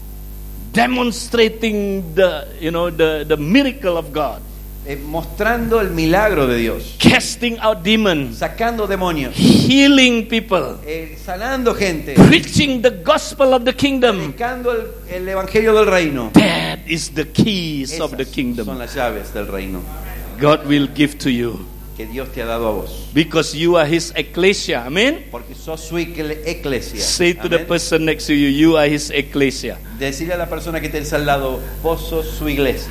Demonstrating the, you know, the, the miracle of God, Eh, mostrando el milagro de Dios, casting out demons, sacando demonios, healing people, eh, sanando gente, preaching the gospel of the kingdom. predicando el, el evangelio del reino. That is the keys of the Esas son kingdom las llaves del reino God will give to you, que Dios te ha dado a vos, because you are His ecclesia. Amen. porque sos su icle- eclesia. Say to the Amén. person next to you, you are His ecclesia. Decirle a la persona que te al lado, vos sos su iglesia.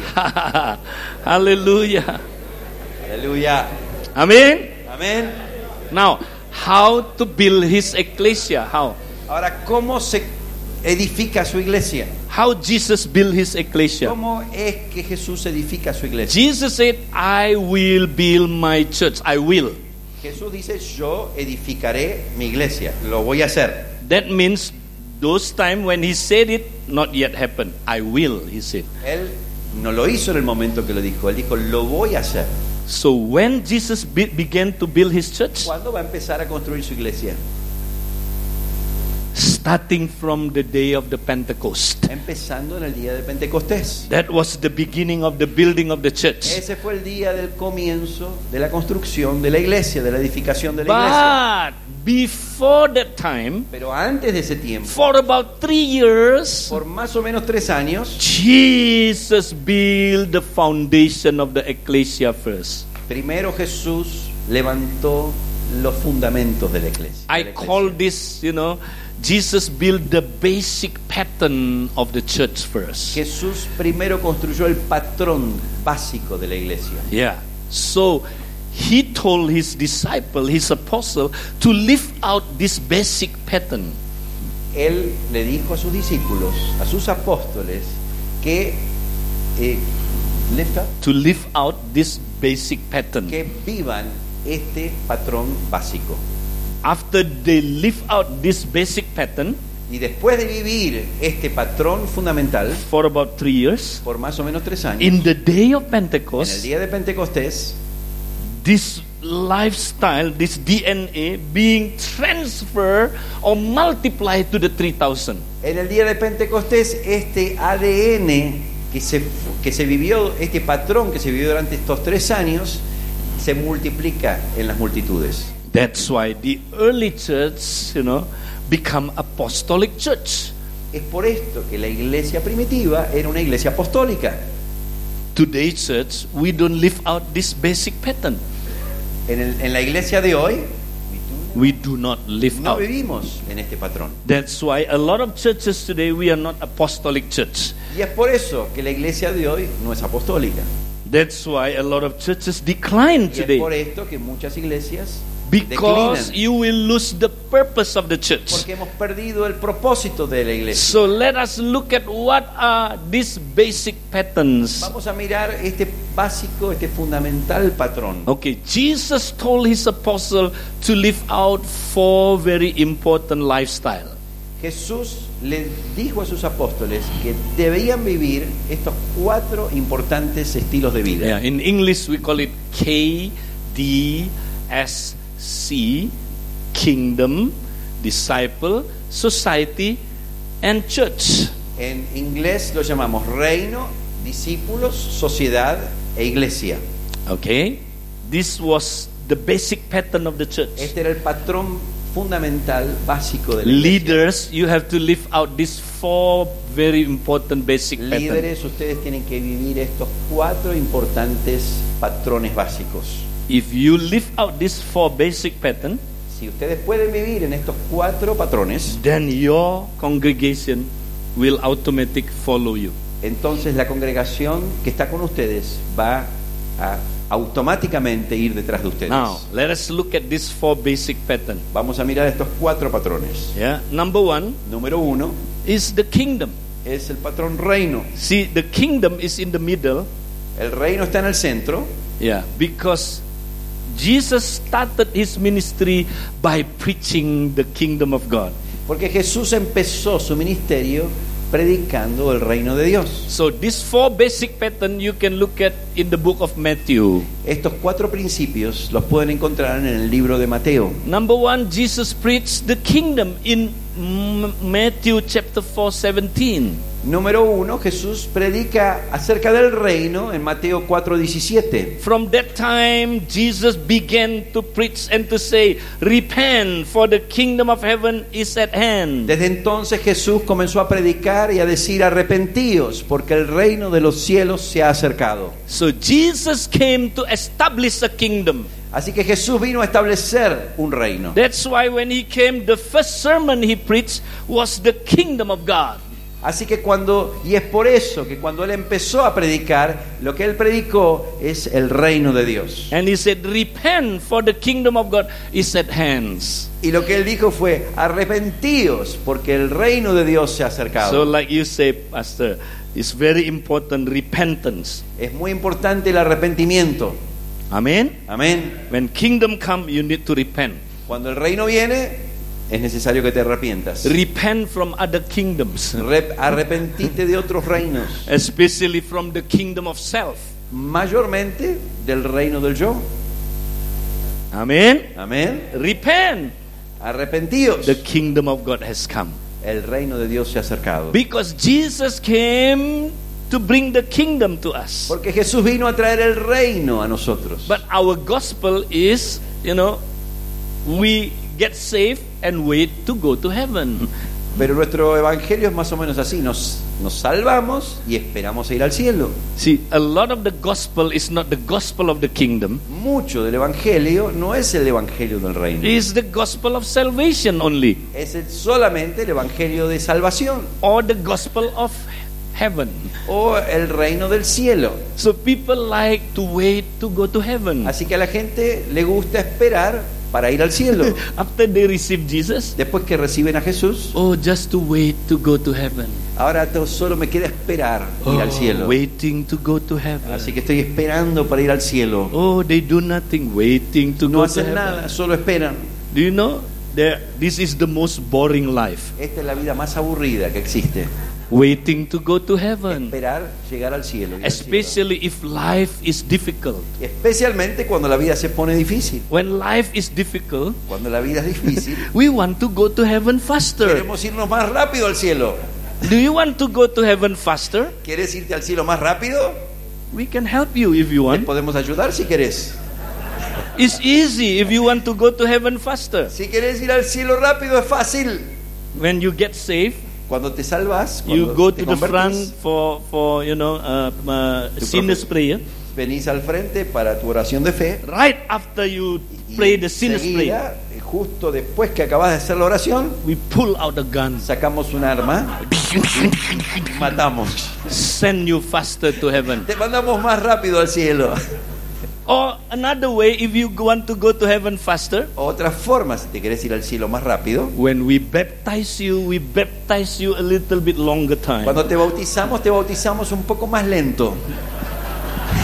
Hallelujah. Aleluya. Amen. Amén. Now, how to build His ecclesia? How? Ahora, ¿cómo se edifica su iglesia? How Jesus built His ecclesia? ¿Cómo es que Jesús edifica su iglesia? Jesus said, I will build my church. I will. Jesús dice, yo edificaré mi iglesia, lo voy a hacer. That means those time when He said it, not yet happened. I will, He said. Él no lo hizo en el momento que lo dijo, él dijo, lo voy a hacer. So when Jesus be- began to build His church, ¿Cuándo va a empezar a construir su iglesia? starting from the day of the Pentecost. Empezando en el día de Pentecostés. That was the beginning of the building of the church. Ese fue el día del comienzo de la construcción de la iglesia, de la edificación de la iglesia. But before that time, Pero antes de ese tiempo, for about three years, por más o menos tres años, Jesus built the foundation of the ecclesia first. primero Jesús levantó los fundamentos de la iglesia. de I la iglesia. call this, you know, Jesus built the basic pattern of the church first. Jesús primero construyó el patrón básico de la iglesia. Yeah. So He told His disciple, His apostle, to live out this basic pattern. Él le dijo a sus discípulos, a sus apóstoles, que, eh, lift up, To live out this basic pattern. que vivan este patrón básico. After they live out this basic pattern Y después de vivir este patrón fundamental for about three years, por más o menos tres años, in the day of en el Pentecost, día de Pentecostés, this lifestyle, this D N A being transferred or multiplied to the three thousand. en el día de Pentecostés, este A D N que se, que se vivió, este patrón que se vivió durante estos tres años, se multiplica en las multitudes. That's why the early church, you know, become apostolic church. Es por esto que la iglesia primitiva era una iglesia apostólica. Today, church, we don't live out this basic pattern. En, el- en la iglesia de hoy We do not live no out. vivimos en este patrón. That's why a lot of churches today, we are not apostolic church. Y es por eso que la iglesia de hoy no es apostólica. That's why a lot of churches decline Y es por today. esto que muchas iglesias Because declinan. you will lose the purpose of the church. Porque hemos perdido el propósito de la iglesia. So let us look at what are these basic patterns Vamos a mirar este básico, este fundamental patrón. Okay, Jesus told his apostle to live out four very important lifestyle. Jesús le dijo a sus apóstoles que debían vivir estos cuatro importantes estilos de vida. Yeah, in English we call it K D S C, Kingdom, Disciple, Society, and Church. En inglés lo llamamos reino, discípulos, sociedad e iglesia. Okay, this was the basic pattern of the church. Este era el patrón fundamental, básico de la iglesia. Leaders, you have to live out these four very important basic patterns. Líderes, ustedes tienen que vivir estos cuatro importantes patrones básicos. If you live out these four basic patterns, Si ustedes pueden vivir en estos cuatro patrones, then your congregation will automatically follow you. entonces la congregación que está con ustedes va a automáticamente ir detrás de ustedes. Now, let us look at these four basic patterns. Vamos a mirar estos cuatro patrones. Yeah, number one Número uno is the kingdom. es el patrón reino. See, the kingdom is in the middle. El reino está en el centro. Yeah, because Jesus started his ministry by preaching the kingdom of God. Porque Jesús empezó su ministerio predicando el reino de Dios. So these four basic patterns you can look at in the book of Matthew. Estos cuatro principios los pueden encontrar en el libro de Mateo. Number one, Jesus preached the kingdom in M- Matthew chapter four, seventeen. Número uno, Jesús predica acerca del reino en Mateo cuatro diecisiete. From that time, Jesus began to preach and to say, repent, for the kingdom of heaven is at hand. Desde entonces Jesús comenzó a predicar y a decir: arrepentíos, porque el reino de los cielos se ha acercado. So Jesus came to establish a kingdom. Así que Jesús vino a establecer un reino. That's why when he came, the first sermon he preached was the kingdom of God. Así que cuando, y es por eso que cuando él empezó a predicar, lo que él predicó es el reino de Dios. And he said, repent, for the kingdom of God is at hands. Y lo que él dijo fue: arrepentíos, porque el reino de Dios se ha acercado. So like you say, Pastor, it's very important, repentance. Es muy importante el arrepentimiento. Amen? Amén. When kingdom come, you need to repent. Cuando el reino viene, es necesario que te arrepientas. Repent from other kingdoms, Rep- arrepentite de otros reinos, especially from the kingdom of self. mayormente del reino del yo. Amen? Amén. Repent. Arrepentíos. The kingdom of God has come. El reino de Dios se ha acercado. Because Jesus came to bring the kingdom to us. Porque Jesús vino a traer el reino a nosotros. But our gospel is, you know, we get saved and wait to go to heaven. Pero nuestro evangelio es más o menos así: nos, nos salvamos y esperamos a ir al cielo. See, a lot of the gospel is not the gospel of the kingdom. Mucho del evangelio no es el evangelio del reino. It is the gospel of salvation only, Es el- solamente el evangelio de salvación or the gospel of heaven. o el reino del cielo. So people like to wait to go to heaven. Así que a la gente le gusta esperar para ir al cielo. After they receive Jesus, Después que reciben a Jesús, oh, just to wait to go to heaven. ahora to- solo me queda esperar ir al Oh, cielo. waiting to go to heaven. Así que estoy esperando para ir al cielo. Oh, they do nothing, waiting to No go to hacen heaven. nada, solo esperan. Do you know that this is the most boring life? Esta es la vida más aburrida que existe. Waiting to go to heaven. Esperar llegar al cielo. ir al cielo. Especially if life is difficult. Especialmente cuando la vida se pone difícil. When life is difficult, Cuando la vida es difícil, we want to go to heaven faster. queremos irnos más rápido al cielo. Do you want to go to heaven faster? ¿Quieres irte al cielo más rápido? We can help you if you Te want. podemos ayudar si querés. It's easy if you want to go to heaven faster. Si querés ir al cielo rápido es fácil. When you get saved, Cuando te salvas, you cuando go te to the front convertís, for, for you know, uh, uh, Tu sinner's prayer. venís al frente para tu oración de fe. Right after you Y pray the sinner's prayer, enseguida, justo después que acabas de hacer la oración, we pull out the gun, sacamos un arma y matamos. send you faster to heaven. Te mandamos más rápido al cielo. Or another way, if you want to go to heaven faster, Otra forma, si te querés ir al cielo más rápido, when we baptize you, we baptize you a little bit longer time. cuando te bautizamos, te bautizamos un poco más lento.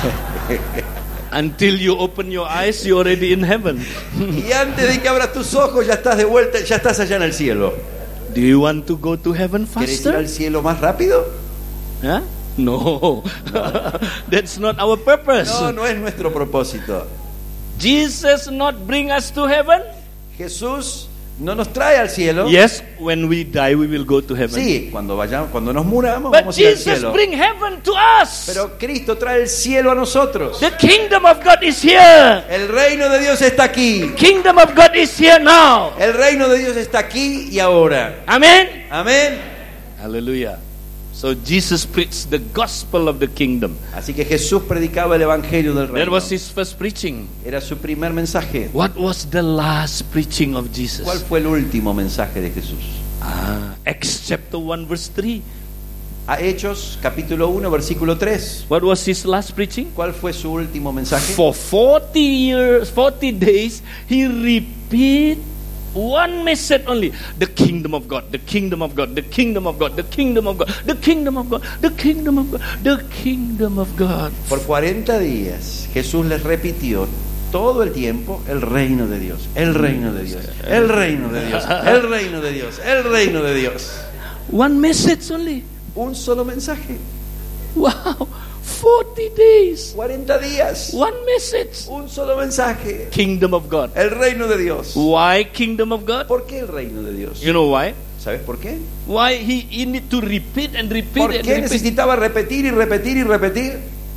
Until you open your eyes, you're already in heaven. Y antes de que abras tus ojos ya estás de vuelta, ya estás allá en el cielo. Do you want to go to heaven ¿Quieres ir al faster? cielo más rápido? Huh? No. That's not our purpose. No, no es nuestro propósito. Jesus not bring us to heaven. Jesús no nos trae al cielo. Yes, when we die, we will go to heaven. Sí, cuando vayamos, cuando nos muramos, But vamos a ir al Jesus cielo. bring heaven to us. Pero Cristo trae el cielo a nosotros. The kingdom of God is here. El reino de Dios está aquí. Kingdom of God is here now. El reino de Dios está aquí y ahora. Amen. Amén. Hallelujah. So Jesus preached the gospel of the kingdom. Así que Jesús predicaba el evangelio del That reino. was his first preaching. Era su primer mensaje. What was the last preaching of Jesus? ¿Cuál fue el último mensaje de Jesús? Ah, Acts chapter one verse three. A Hechos capítulo uno versículo tres. What was his last preaching? ¿Cuál fue su último mensaje? For forty years, forty days, he repeat one message only: the kingdom of God, the kingdom of God, the kingdom of God, the kingdom of God, the kingdom of God, the kingdom of God, the kingdom of God. Por cuarenta días Jesús les repitió todo el tiempo el reino de Dios, el reino de Dios, el reino de Dios, el reino de Dios, el reino de Dios. One message only. Un solo mensaje. Wow, forty days, cuarenta días. one message. Un solo mensaje. Kingdom of God. El reino de Dios. Why kingdom of God? ¿Por qué el reino de Dios? You know why? ¿Sabes por qué? Why he, he need to repeat and repeat ¿Por and qué repeat? necesitaba repetir y repetir y repetir?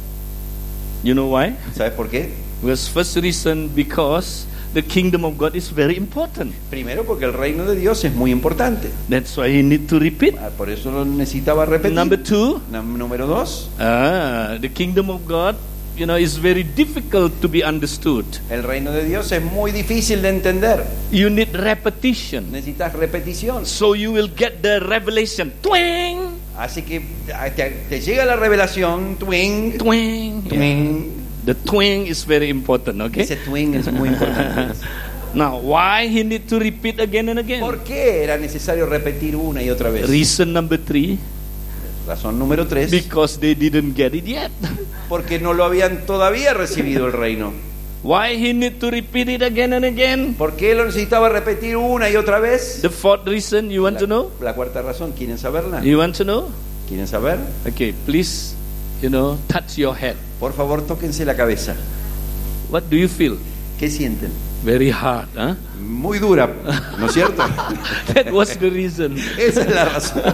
You know why? ¿Sabes por qué? Because first reason, because the kingdom of God is very important. Primero porque el reino de Dios es muy importante. That's why he need to repeat. Ah, por eso lo necesitaba repetir. Number two, Num- Número dos, ah, the kingdom of God, you know, is very difficult to be understood. el reino de Dios es muy difícil de entender. You need repetition. Necesitas repetición. So you will get the revelation. Twing, Así que ah, te, te llega la revelación, twing, twing. Yeah. twing. The twing is very important, okay? Ese twing es muy importante. Now, why he need to repeat again and again? ¿Por qué era necesario repetir una y otra vez? Reason number three, Razón número tres, because they didn't get it yet. porque no lo habían todavía recibido el reino. Why he need to repeat it again and again? ¿Por qué lo necesitaba repetir una y otra vez? The fourth reason, you want to know? La, la cuarta razón, ¿quieren saberla? You want to know? ¿Quieren saber? Okay, please, you know, touch your head. Por favor, tóquense la cabeza. What do you feel? ¿Qué sienten? Very hard, huh? Muy dura, ¿no es cierto? That was the reason. Esa es la razón.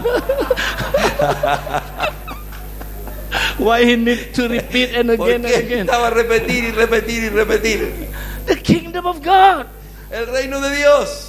Why he need to repeat and ¿Por again and qué again? estaba repetir y repetir y repetir? The kingdom of God. El reino de Dios.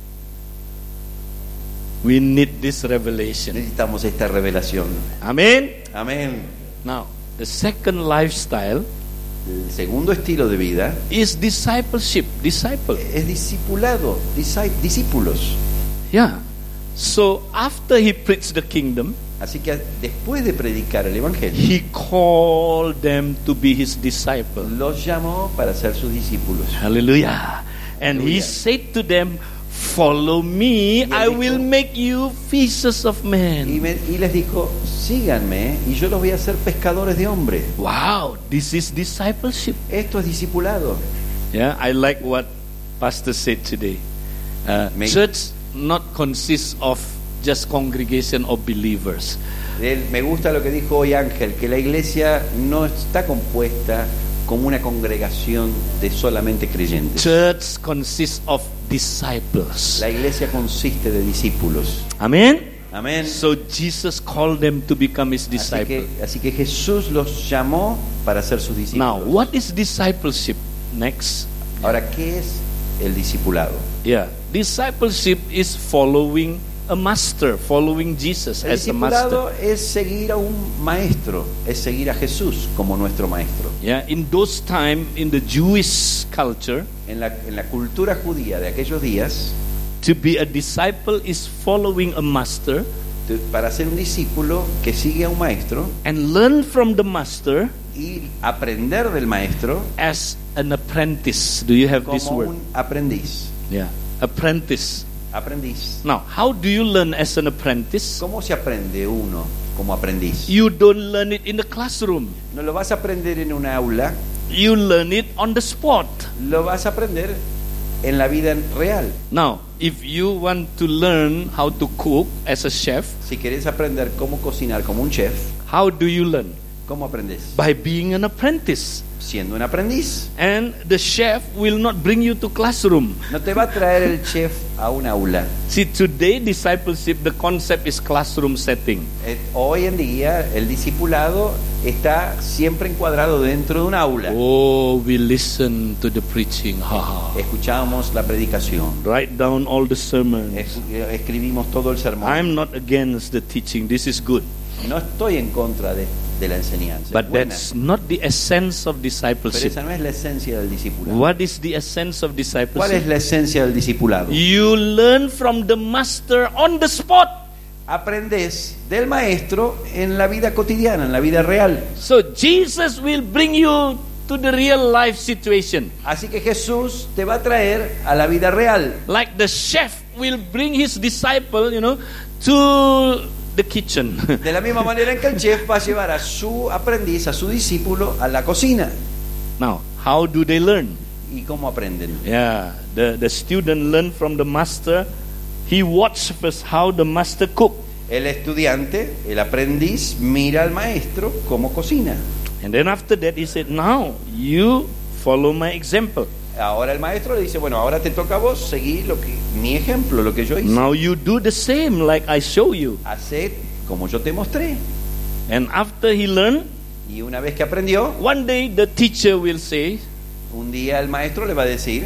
We need this revelation. Necesitamos esta revelación. Amen. Amén. Now, the second lifestyle El segundo estilo de vida is discipleship. Disciple. es discipulado, disci- discípulos. Yeah. So after he preached the kingdom, Así que después de predicar el evangelio, he called them to be his disciples. los llamó para ser sus discípulos. Hallelujah. And he Hallelujah. said to them, follow me, él I dijo- will make you fishers of Y, men. me- y les dijo, síganme y yo los voy a hacer pescadores de hombres. Wow, this is discipleship. Esto es discipulado. Yeah, I like what Pastor said today. Uh, Me- church not consists of just congregation of believers. Él- me gusta lo que dijo hoy Ángel, que la iglesia no está compuesta como una congregación de solamente creyentes. Church consists of disciples. La iglesia consiste de discípulos. Amen. Amén. So Jesus called them to become his Así disciples. que, así que Jesús los llamó para ser sus Now, discípulos. what is discipleship? Next. Ahora, ¿qué es el discipulado? Yeah, discipleship is following a master, following Jesus El as a master. discipulado es seguir a un maestro, es seguir a Jesús como nuestro maestro. Yeah, in those time, in the Jewish culture, En la, en la cultura judía de aquellos días, to be a disciple is following a master te- para ser un discípulo que sigue a un maestro and learn from the master y aprender del maestro as an apprentice. Do you have this como word? un aprendiz. Yeah, apprentice. Aprendiz. Now, how do you learn as an apprentice? ¿Cómo se aprende uno como aprendiz. You don't learn it in the classroom. No lo vas a aprender en una aula, You learn it on the spot. lo vas a aprender en la vida real. Now, if you want to learn how to cook as a chef, Si querés aprender cómo cocinar como un chef, how do you learn? ¿cómo aprendes? By being an apprentice. Siendo un aprendiz. And the chef will not bring you to classroom. No te va a traer el chef a un aula. See, today discipleship, the concept is classroom setting. Eh, Hoy en día el discipulado está siempre encuadrado dentro de un aula. Oh, we listen to the preaching. Ha, ha. Escuchamos la predicación. Write down all the sermons. Es- Escribimos todo el sermón. I'm not against the teaching. This is good. No estoy en contra de, de la enseñanza. es But buena, that's not the essence of pero discipleship. esa no es la esencia del discipulado. What is the essence of ¿Cuál es discipleship? la esencia del discipulado? You learn from the master on the spot. Aprendes del maestro en la vida cotidiana, en la vida real. So Jesus will bring you to the real life situation. Así que Jesús te va a traer a la vida real. Like the chef will bring his disciple, you know, to the kitchen. De la misma manera en que el chef va a llevar a su aprendiz, a su discípulo, a la cocina. Now, how do they learn? ¿Y cómo aprenden? Yeah, the, the student learn from the master. He watch first how the master cook. El estudiante, el aprendiz, mira al maestro cómo cocina. And then after that he said, now you follow my example. Ahora el maestro le dice, bueno, ahora te toca a vos seguir lo que, mi ejemplo, lo que yo hice. Now you do the same like I show you. Haced como yo te mostré. And after he learned, Y una vez que aprendió, one day the teacher will say, un día el maestro le va a decir,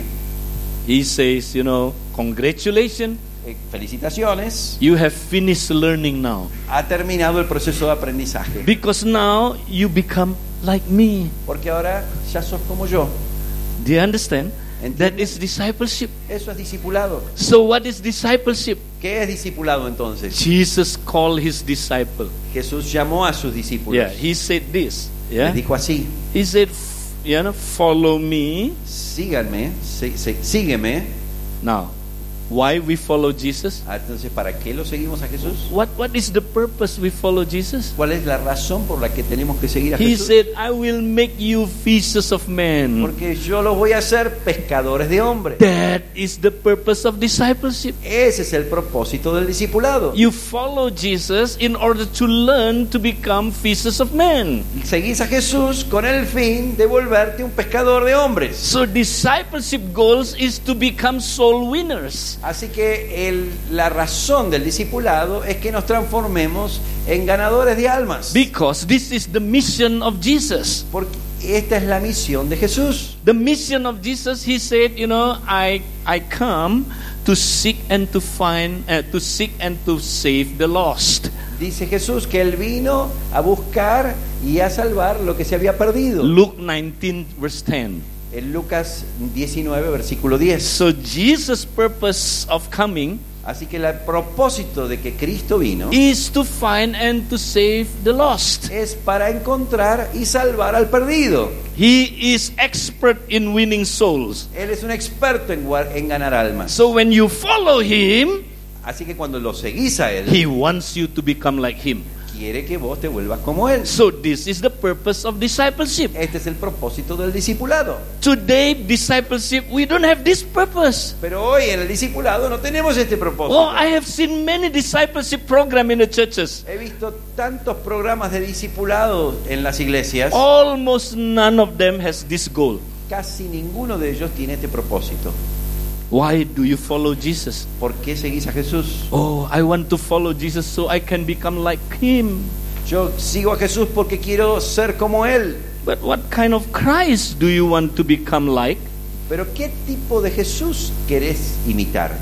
he says, you know, congratulations, eh, felicitaciones, you have finished learning now. ha terminado el proceso de aprendizaje. Because now you become like me. Porque ahora ya sos como yo. Do you understand? That ¿Entiendes? is discipleship. Eso es discipulado. So what is discipleship? ¿Qué es discipulado entonces? Jesus called his disciple. Jesús llamó a sus discípulos. Yeah, he said this. Yeah, Les dijo así, he said, f- you know, follow me. síganme, sí- sí- sígueme. Now, why we follow Jesus? Ah, entonces, ¿para qué lo seguimos a Jesús? What what is the purpose we follow Jesus? ¿Cuál es la razón por la que tenemos que seguir a He Jesús? said, I will make you fishers of men. Porque yo los voy a hacer pescadores de hombres. That is the purpose of discipleship. Ese es el propósito del discipulado. You follow Jesus in order to learn to become fishers of men. Seguís a Jesús con el fin de volverte un pescador de hombres. So discipleship goals is to become soul winners. Así que el- la razón del discipulado es que nos transformemos en ganadores de almas. Because this is the mission of Jesus. Porque esta es la misión de Jesús. The mission of Jesus, he said, you know, I I come to seek and to find, uh, to seek and to save the lost. Dice Jesús que Él vino a buscar y a salvar lo que se había perdido. Luke nineteen verse ten. En Lucas diecinueve, versículo diez. So Jesus' purpose of coming Así que el propósito de que Cristo vino is to find and to save the lost. es para encontrar y salvar al perdido. He is expert in winning souls. Él es un experto en, gua- en ganar almas. So when you follow him, Así que cuando lo seguís a Él, he wants you to become like him. quiere que vos te vuelvas como Él. So this is the purpose of discipleship. Este es el propósito del discipulado. Today, discipleship, we don't have this purpose. Pero hoy en el discipulado no tenemos este propósito. Oh, I have seen many discipleship programs in the churches. He visto tantos programas de discipulado en las iglesias. Almost none of them has this goal. Casi ninguno de ellos tiene este propósito. Why do you follow Jesus? ¿Por qué seguís a Jesús? Oh, I want to follow Jesus so I can become like him. Yo sigo a Jesús porque quiero ser como Él. But what kind of Christ do you want to become like? Pero ¿qué tipo de Jesús querés imitar?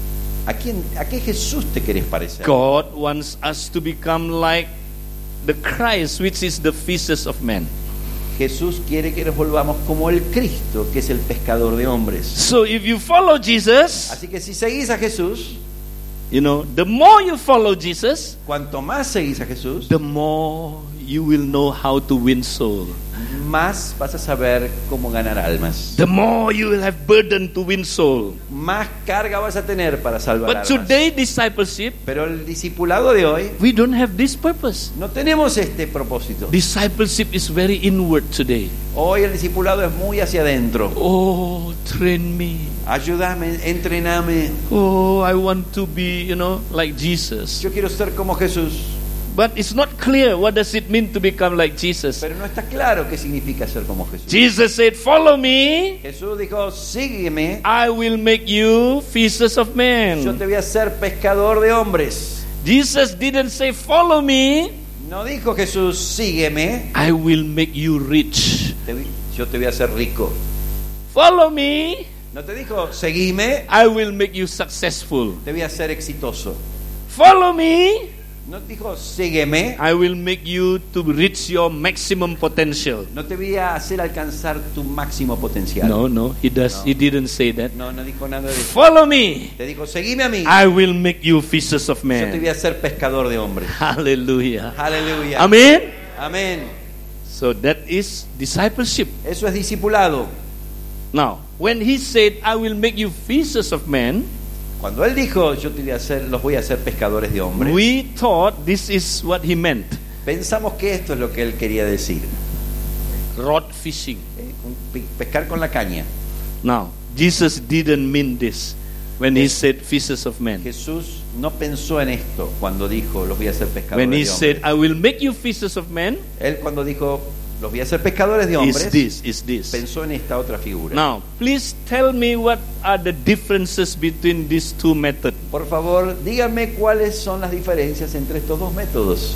¿A quién, a qué Jesús te querés parecer? God wants us to become like the Christ, which is the fishers of men. Jesús quiere que nos volvamos como el Cristo, que es el pescador de hombres. So if you follow Jesus, Así que si seguís a Jesús, you know, the more you follow Jesus, cuanto más seguís a Jesús, the more you will know how to win soul. más vas a saber cómo ganar almas. The more you will have burden to win soul. Más carga vas a tener para salvar But almas. today discipleship, Pero el discipulado de hoy we don't have this purpose. no tenemos este propósito. Discipleship is very inward today. Hoy el discipulado es muy hacia adentro. Oh, train me. Ayúdame, entrename. Oh, I want to be, you know, like Jesus. Yo quiero ser como Jesús. But it's not clear what does it mean to become like Jesus. Pero no está claro qué significa ser como Jesús. Jesus said, follow me. Jesús dijo, sígueme. I will make you fishers of Yo men. te voy a hacer pescador de hombres. Jesus didn't say, follow me. No dijo Jesús, sígueme. I will make you rich. Te vi- Yo te voy a hacer rico. Follow me. No te dijo, seguime. I will make you successful. Te voy a hacer exitoso. Follow me. No te dijo, sígueme. I will make you to reach your maximum potential. No te voy a hacer alcanzar tu máximo potencial. No, no, he does. No. He didn't say that. No, no dijo nada de eso. Follow me. Te dijo, seguime a mí. I will make you fishers of Yo te voy men. a hacer pescador de hombres. Hallelujah. Aleluya. Amen. Amén. So that is discipleship. Eso es discipulado. Now, when he said, I will make you fishers of men, Cuando él dijo, yo te voy a hacer, los voy a hacer pescadores de hombres, we thought this is what he meant. pensamos que esto es lo que él quería decir. Rod fishing. Eh, un pe- Pescar con la caña. Now, Jesus didn't mean this when he said fishers of men. Jesús no pensó en esto cuando dijo, los voy a hacer pescadores When he de said, hombres. I will make you fishers of men, Él cuando dijo, los voy a hacer pescadores de is hombres, this, is this. pensó en esta otra figura. Now, please tell me what are the differences between these two methods. Por favor, díganme cuáles son las diferencias entre estos dos métodos.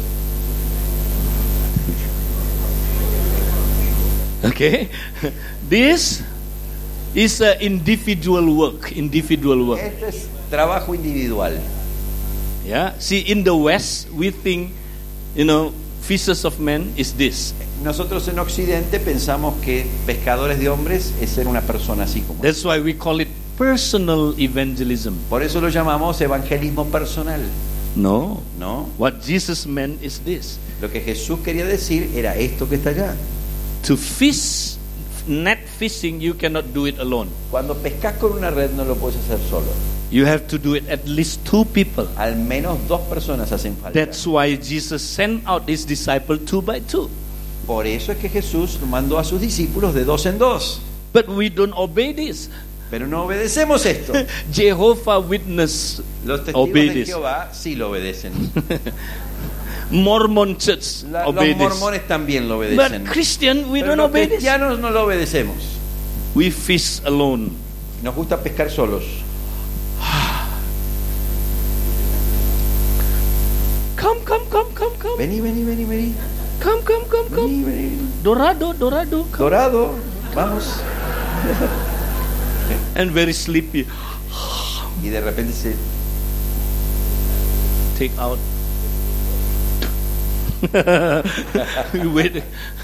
Okay? This is a individual work, individual work. Este es trabajo individual. Yeah? See, in the West, we think, you know, fishers of men is this. Nosotros en Occidente pensamos que pescadores de hombres es ser una persona así como. That's why we call it personal evangelism. Por eso lo llamamos evangelismo personal, No. ¿no? What Jesus meant is this. Lo que Jesús quería decir era esto que está allá. To fish, net fishing, you cannot do it alone. Cuando pescas con una red no lo puedes hacer solo. You have to do it at least two people. Al menos dos personas hacen falta. That's why Jesus sent out his disciples two by two. Por eso es que Jesús mandó a sus discípulos de dos en dos. But we don't obey this. Pero no obedecemos esto. Jehovah Witness Los testigos obey de this. Jehová sí lo obedecen. Mormon church La- obey los this. mormones también lo obedecen. But Christian, we Pero don't los obey this. cristianos no lo obedecemos. We fish alone. Nos gusta pescar solos. Come, come, come, come, come. Vení, vení, vení, vení. Come, come, come, come. Vení, vení. Dorado, Dorado. Come. Dorado, vamos. And very sleepy. Y de repente se Take out. Wait.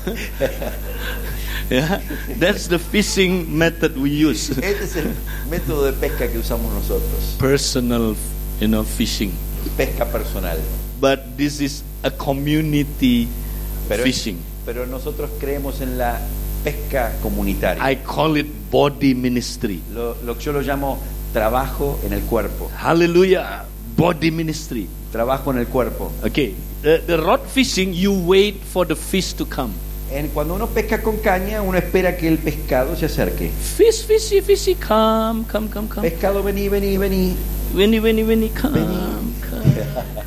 Yeah, that's the fishing method we use. Este es el método de pesca que usamos nosotros. Personal, you know, fishing. Pesca personal. But this is a community Pero, fishing. pero nosotros creemos en la pesca comunitaria. I call it body ministry. Lo, lo que yo lo llamo trabajo en el cuerpo. Hallelujah. Body ministry. Trabajo en el cuerpo. Okay. The, the rod fishing, you wait for the fish to come. En, cuando uno pesca con caña, uno espera que el pescado se acerque. Fish, fishy, fishy, come, come, come, come. Pescado, vení, vení, vení. Veni, veni, veni, come, come.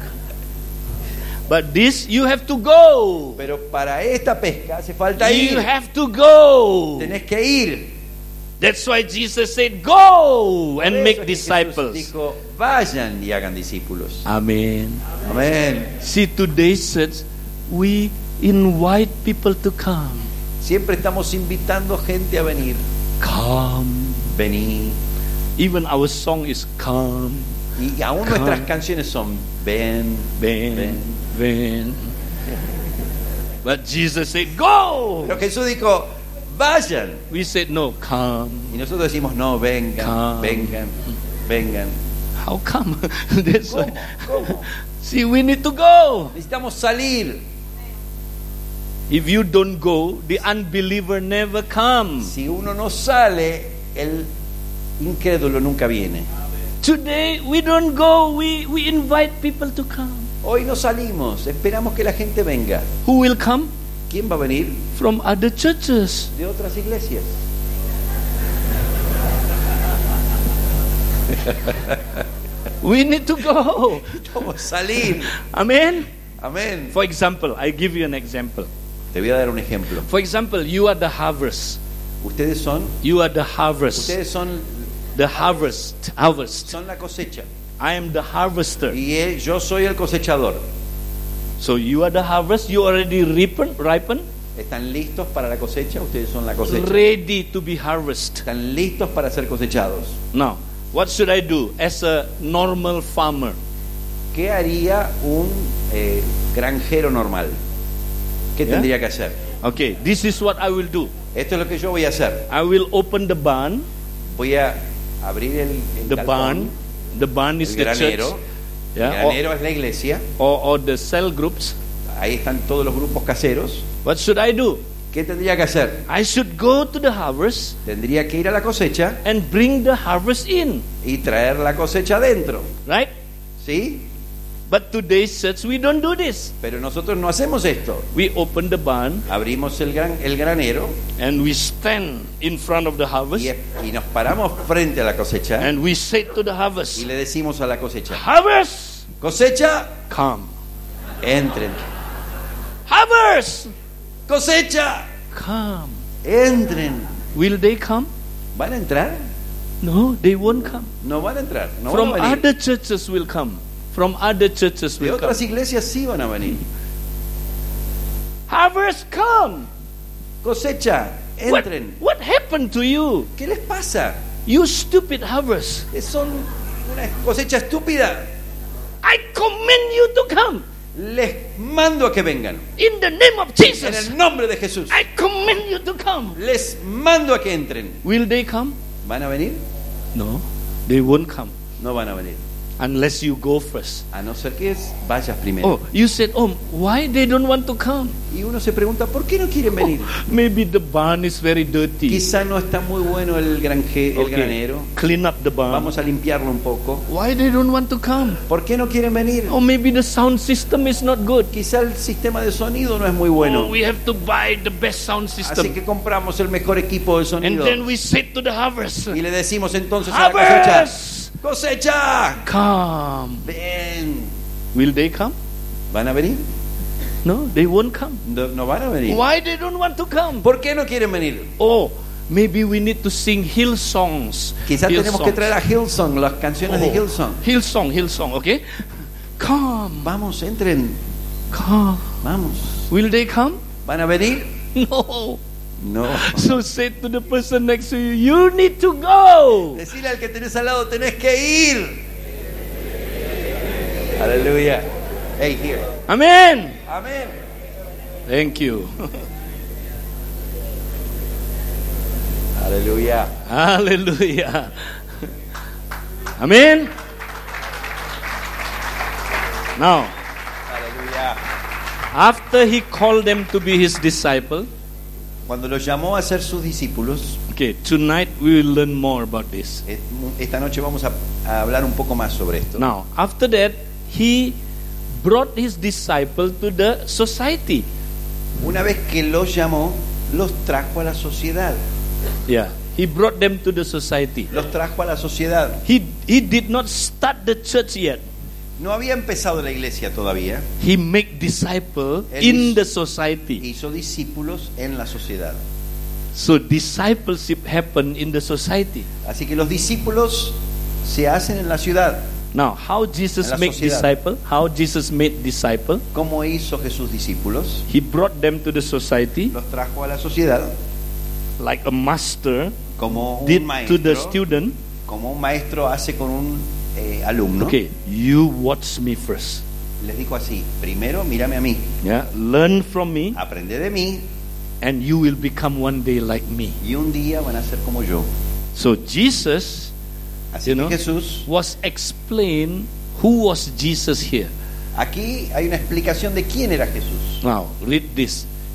But this, you have to go. Pero para esta pesca hace falta You ir. have to go. Tenés que ir. That's why Jesus said, go Por and eso make es que Jesús disciples. dijo, vayan y hagan discípulos. Amen. Amén. See, today's church, we invite people to come. Siempre estamos invitando gente a venir. Come. Vení. Even our song is come, Y aún Come. nuestras canciones son ven, ven, ven. ven. But Jesus said, go. Pero Jesús dijo, vayan. We said, no, come. Y nosotros decimos, no, vengan, Come. vengan, vengan. How come? That's ¿Cómo? why. ¿Cómo? See, we need to go. Necesitamos salir. If you don't go, the unbeliever never comes. Si uno no sale, el incrédulo nunca viene. Today we don't go, we, we invite people to come. Hoy no salimos, esperamos que la gente venga. Who will come? ¿Quién va a venir? From other churches. De otras iglesias. We need to go. Vamos a salir. Amen. Amén. For example, I give you an example. Te voy a dar un ejemplo. For example, you are the harvest. Ustedes son, You are the harvest. ustedes son, The harvest. Harvest. son la cosecha. I am the harvester. Y él- yo soy el cosechador. So you are the harvest. You already ripen, ripen, ¿Están listos para la cosecha? Ustedes son la cosecha. ready to be harvested. ¿Están listos para ser cosechados? Now, what should I do as a normal farmer? ¿Qué haría un eh, granjero normal? ¿Qué Yeah. tendría que hacer? Okay, this is what I will do. Esto es lo que yo voy a hacer. I will open the barn. Voy a abrir el, el The galpón, barn. The barn is el the church. granero. Yeah, El granero es la iglesia. or, or, or the cell groups. Ahí están todos los grupos caseros. What should I do? ¿Qué tendría que hacer? I should go to the harvest Tendría que ir a la cosecha and bring the harvest in. y traer la cosecha adentro. Right? ¿Sí? But today's church, we don't do this. Pero nosotros no hacemos esto. We open the barn Abrimos el, gran, el granero and we stand in front of the harvest y, y nos paramos frente a la cosecha and we say to the y harvest, le decimos a la cosecha: harvest, cosecha, come. entren. Harvest, Cosecha, come. entren. Will they come? ¿Van a entrar? No, they won't come. No van a entrar. No From van a venir. other churches will come. From other churches De will come. otras iglesias sí van a venir. Harvest, come. Cosecha, What, entren. what happened to you? ¿Qué les pasa? You stupid harvest. Son una cosecha estúpida. I commend you to come. Les mando a que vengan. In the name of En Jesus, el nombre de Jesús. I commend you to come. Les mando a que entren. Will they come? ¿Van a venir? No, they won't come No van a venir. unless you go first. A no ser que vayas primero. Oh, you said, oh, why they don't want to come? Y uno se pregunta, ¿por qué no quieren venir? Maybe the barn is very dirty. Quizá no está muy bueno el, granje, el Okay, granero. clean up the barn. Vamos a limpiarlo un poco. Why they don't want to come? ¿Por qué no quieren venir? Or maybe the sound system is not good. Quizá el sistema de sonido no es muy Oh, bueno. we have to buy the best sound Así system. que compramos el mejor equipo de And sonido. then we say to the harvest, Y le decimos entonces a la cosecha: harvest, ¡cosecha! come. Ven. Will they come? ¿Van a venir? No, they won't come. No, no van a venir. Why they don't want to come? ¿Por qué no quieren venir? Oh, maybe we need to sing hill songs. Quizás Hill tenemos que songs. traer a Hillsong, las canciones de Oh, Hillsong. Hillsong, Hillsong, okay? Come, Vamos, entren. come. Vamos. Will they come? ¿Van a venir? No. No. So say to the person next to you, you need to go. Decirle al que tenés al lado: tenés que ir. Aleluya. Hey, here. Amen. Amén. Thank you. Aleluya. Hallelujah. Amen. Now, Aleluya. after he called them to be his disciple, Cuando los llamó a ser sus discípulos, okay, tonight we will learn more about this. eh, esta noche vamos a, a hablar un poco más sobre esto. Now, after that, he brought his disciple to the society. Una vez que los llamó, los trajo a la sociedad. Yeah, he brought them to the society. Los trajo a la sociedad. He he did not start the church yet. No había empezado la iglesia todavía. He make disciple Él in hizo- the society. Hizo discípulos en la sociedad. So discipleship happened in the society. Así que los discípulos se hacen en la ciudad. Now, how Jesus En la made sociedad. disciple? How Jesus made disciple? ¿Cómo hizo Jesús discípulos? He brought them to the society Los trajo a la sociedad like a master como un did to maestro, the student. como un maestro hace con un eh, alumno. Okay, you watch me first. Les dijo así: primero mírame a mí, Yeah, learn from me, aprende de mí, and you will become one day like me. y un día van a ser como yo. So Jesus, Así you que know, Jesús, was explained who was Jesus here. aquí hay una explicación de quién era Jesús. Now, read this.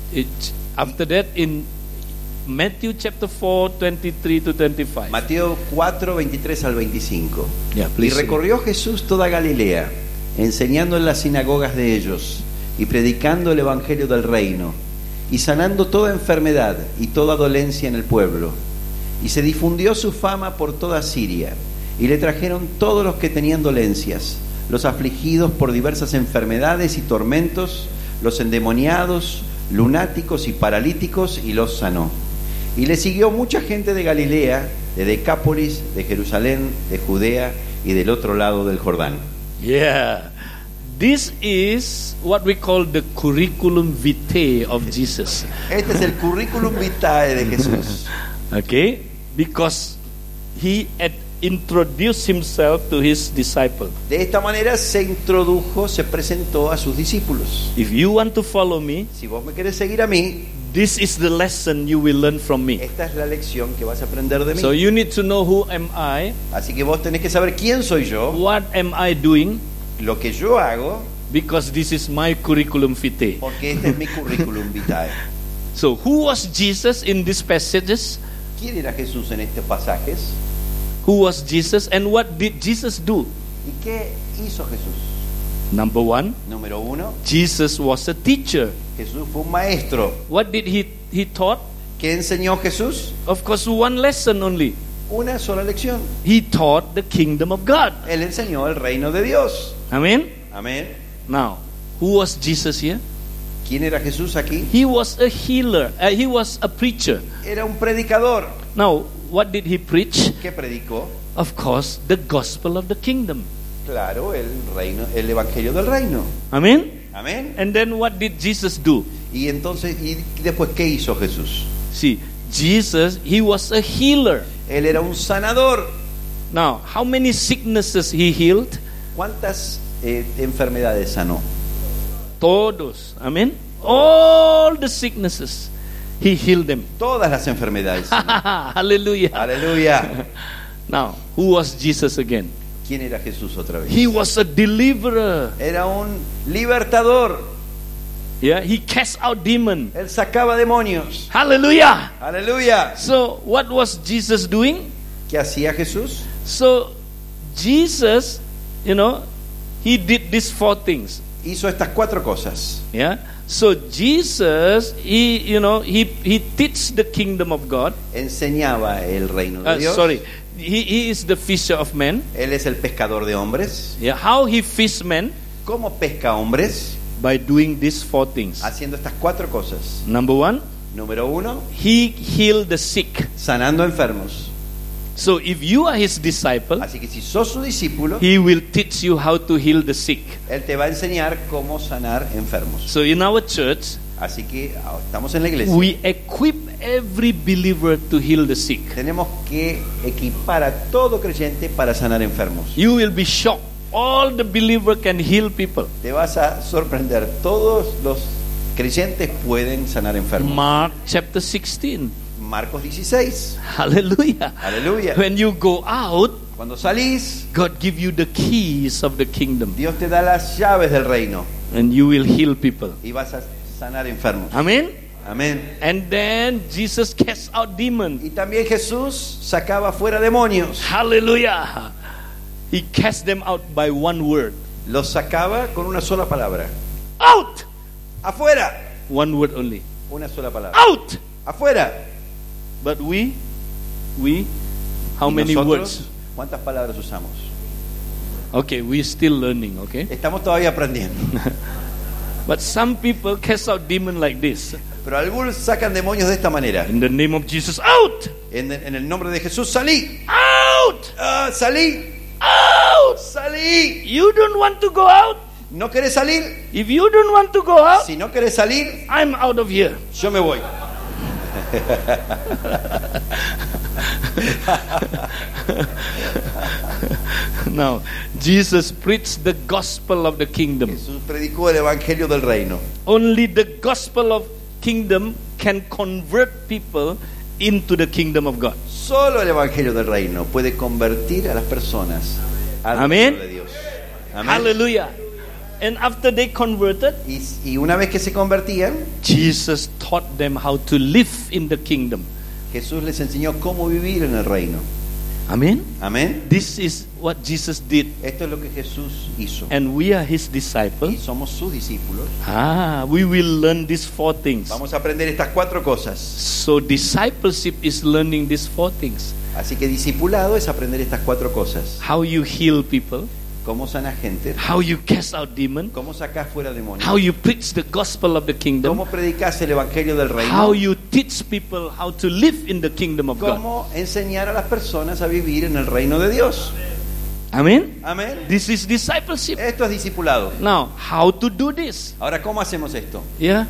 it, after that, in Matthew chapter four, twenty-three to twenty-five. Mateo cuatro, veintitrés al veinticinco. Yeah, Y please. recorrió Jesús toda Galilea, enseñando en las sinagogas de ellos y predicando el evangelio del reino y sanando toda enfermedad y toda dolencia en el pueblo. Y se difundió su fama por toda Siria, y le trajeron todos los que tenían dolencias, los afligidos por diversas enfermedades y tormentos, los endemoniados, lunáticos y paralíticos, y los sanó. Y le siguió mucha gente de Galilea, de Decápolis, de Jerusalén, de Judea y del otro lado del Jordán. Yeah. This is what we call the curriculum vitae of Jesus. Este es el currículum vitae de Jesús. Okay? Because he had introduced himself to his disciples. De esta manera se introdujo, se presentó a sus discípulos. If you want to follow me, Si vos me querés seguir a mí, this is the lesson you will learn from me. esta es la lección que vas a aprender de mí. So you need to know who am I, Así que vos tenés que saber quién soy yo, what am I doing, lo que yo hago, because this is my curriculum vitae. porque este es mi currículum vitae. So who was Jesus in these passages? ¿Quién era Jesús en estos pasajes? Who was Jesus and what did Jesus do? ¿Y qué hizo Jesús? Number one, Número uno, Jesus was a teacher. Jesús fue un maestro. What did he, he taught? ¿Qué enseñó Jesús? Of course, one lesson only. Una sola lección. He taught the kingdom of God. Él enseñó el reino de Dios. Amen? Amén. Now, who was Jesus here? ¿Quién era Jesús aquí? He was a healer. Uh, he was a preacher. Era un predicador. Now, what did he preach? ¿Qué predicó? Of course, the gospel of the kingdom. Claro, el reino, el evangelio del reino. Amen? Amén. And then what did Jesus do? Y entonces, y después, ¿qué hizo Jesús? See, Jesus, he was a healer. Él era un sanador. Now, how many sicknesses he healed? ¿Cuántas eh, enfermedades sanó? Todos. Amen? All the sicknesses, he healed them. Todas las enfermedades sanó. Hallelujah. Aleluya. Now, who was Jesus again? ¿Quién era Jesús otra vez? He was a deliverer. Era un libertador. Yeah, he cast out demons. Él sacaba demonios. Hallelujah. Aleluya. So, what was Jesus doing? ¿Qué hacía Jesús? So, Jesus, you know, he did these four things. Hizo estas cuatro cosas. Yeah. So Jesus, he, you know, he he teaches the kingdom of God. Enseñaba el reino de Uh, Dios. sorry, he, he is the fisher of men. Él es el pescador de hombres. Yeah. How he fish men? ¿Cómo pesca hombres? By doing these four things. Haciendo estas cuatro cosas. Number one, Número uno, he healed the sick. sanando enfermos. So if you are his disciple, Así que si sos su discípulo, he will teach you how to heal the sick. Él te va a enseñar cómo sanar enfermos. So in our church, Así que ah, estamos en la iglesia. we equip every believer to heal the sick. Tenemos que equipar a todo creyente para sanar enfermos. You will be shocked. All the believer can heal people. Te vas a sorprender. Todos los creyentes pueden sanar enfermos. Mark chapter sixteen. Marcos dieciséis. Hallelujah. Aleluya. When you go out, Cuando salís, God give you the keys of the kingdom Dios te da las llaves del reino and you will heal people. y vas a sanar enfermos. Amen. Amén. And then Jesus cast out demons. Y también Jesús sacaba fuera demonios. Hallelujah. He cast them out by one word. Los sacaba con una sola palabra. Out. Afuera. One word only. Una sola palabra. Out. Afuera. But we, we, how ¿Y many nosotros? words? ¿Cuántas palabras usamos? Okay, we're still learning, okay? Estamos todavía aprendiendo. But some people cast out demons like this. Pero algunos sacan demonios de esta manera. In the name of Jesus, out! En, en el nombre de Jesús, salí. Out! Ah, salí. Out! Salí. You don't want to go out? ¿No querés salir? If you don't want to go out, Si no querés salir, I'm out of here. yo me voy. Now, Jesus preached the gospel of the kingdom. Jesús predicó el evangelio del reino. Only the gospel of kingdom can convert people into the kingdom of God. Solo el evangelio del reino puede convertir a las personas al Amén. reino de Dios. Amén. Hallelujah. And after they converted, Y, y una vez que se convertían, Jesus taught them how to live in the kingdom. Jesús les enseñó cómo vivir en el reino. Amen. Amén. This is what Jesus did, Esto es lo que Jesús hizo. and we are His Y disciples. somos sus discípulos. Ah, we will learn these four things. Vamos a aprender estas cuatro cosas. So discipleship is learning these four things. Así que discipulado es aprender estas cuatro cosas. How you heal people, Cómo sana gente, how you cast out demons, cómo sacás fuera demonios, how you preach the gospel of the kingdom, cómo predicás el evangelio del how reino, you teach people how to live in the kingdom of God. cómo enseñar a las personas a vivir en el reino de Dios. Amen. Amén. This is discipleship. Esto es discipulado. Now, how to do this? Ahora, ¿cómo hacemos esto? Yeah.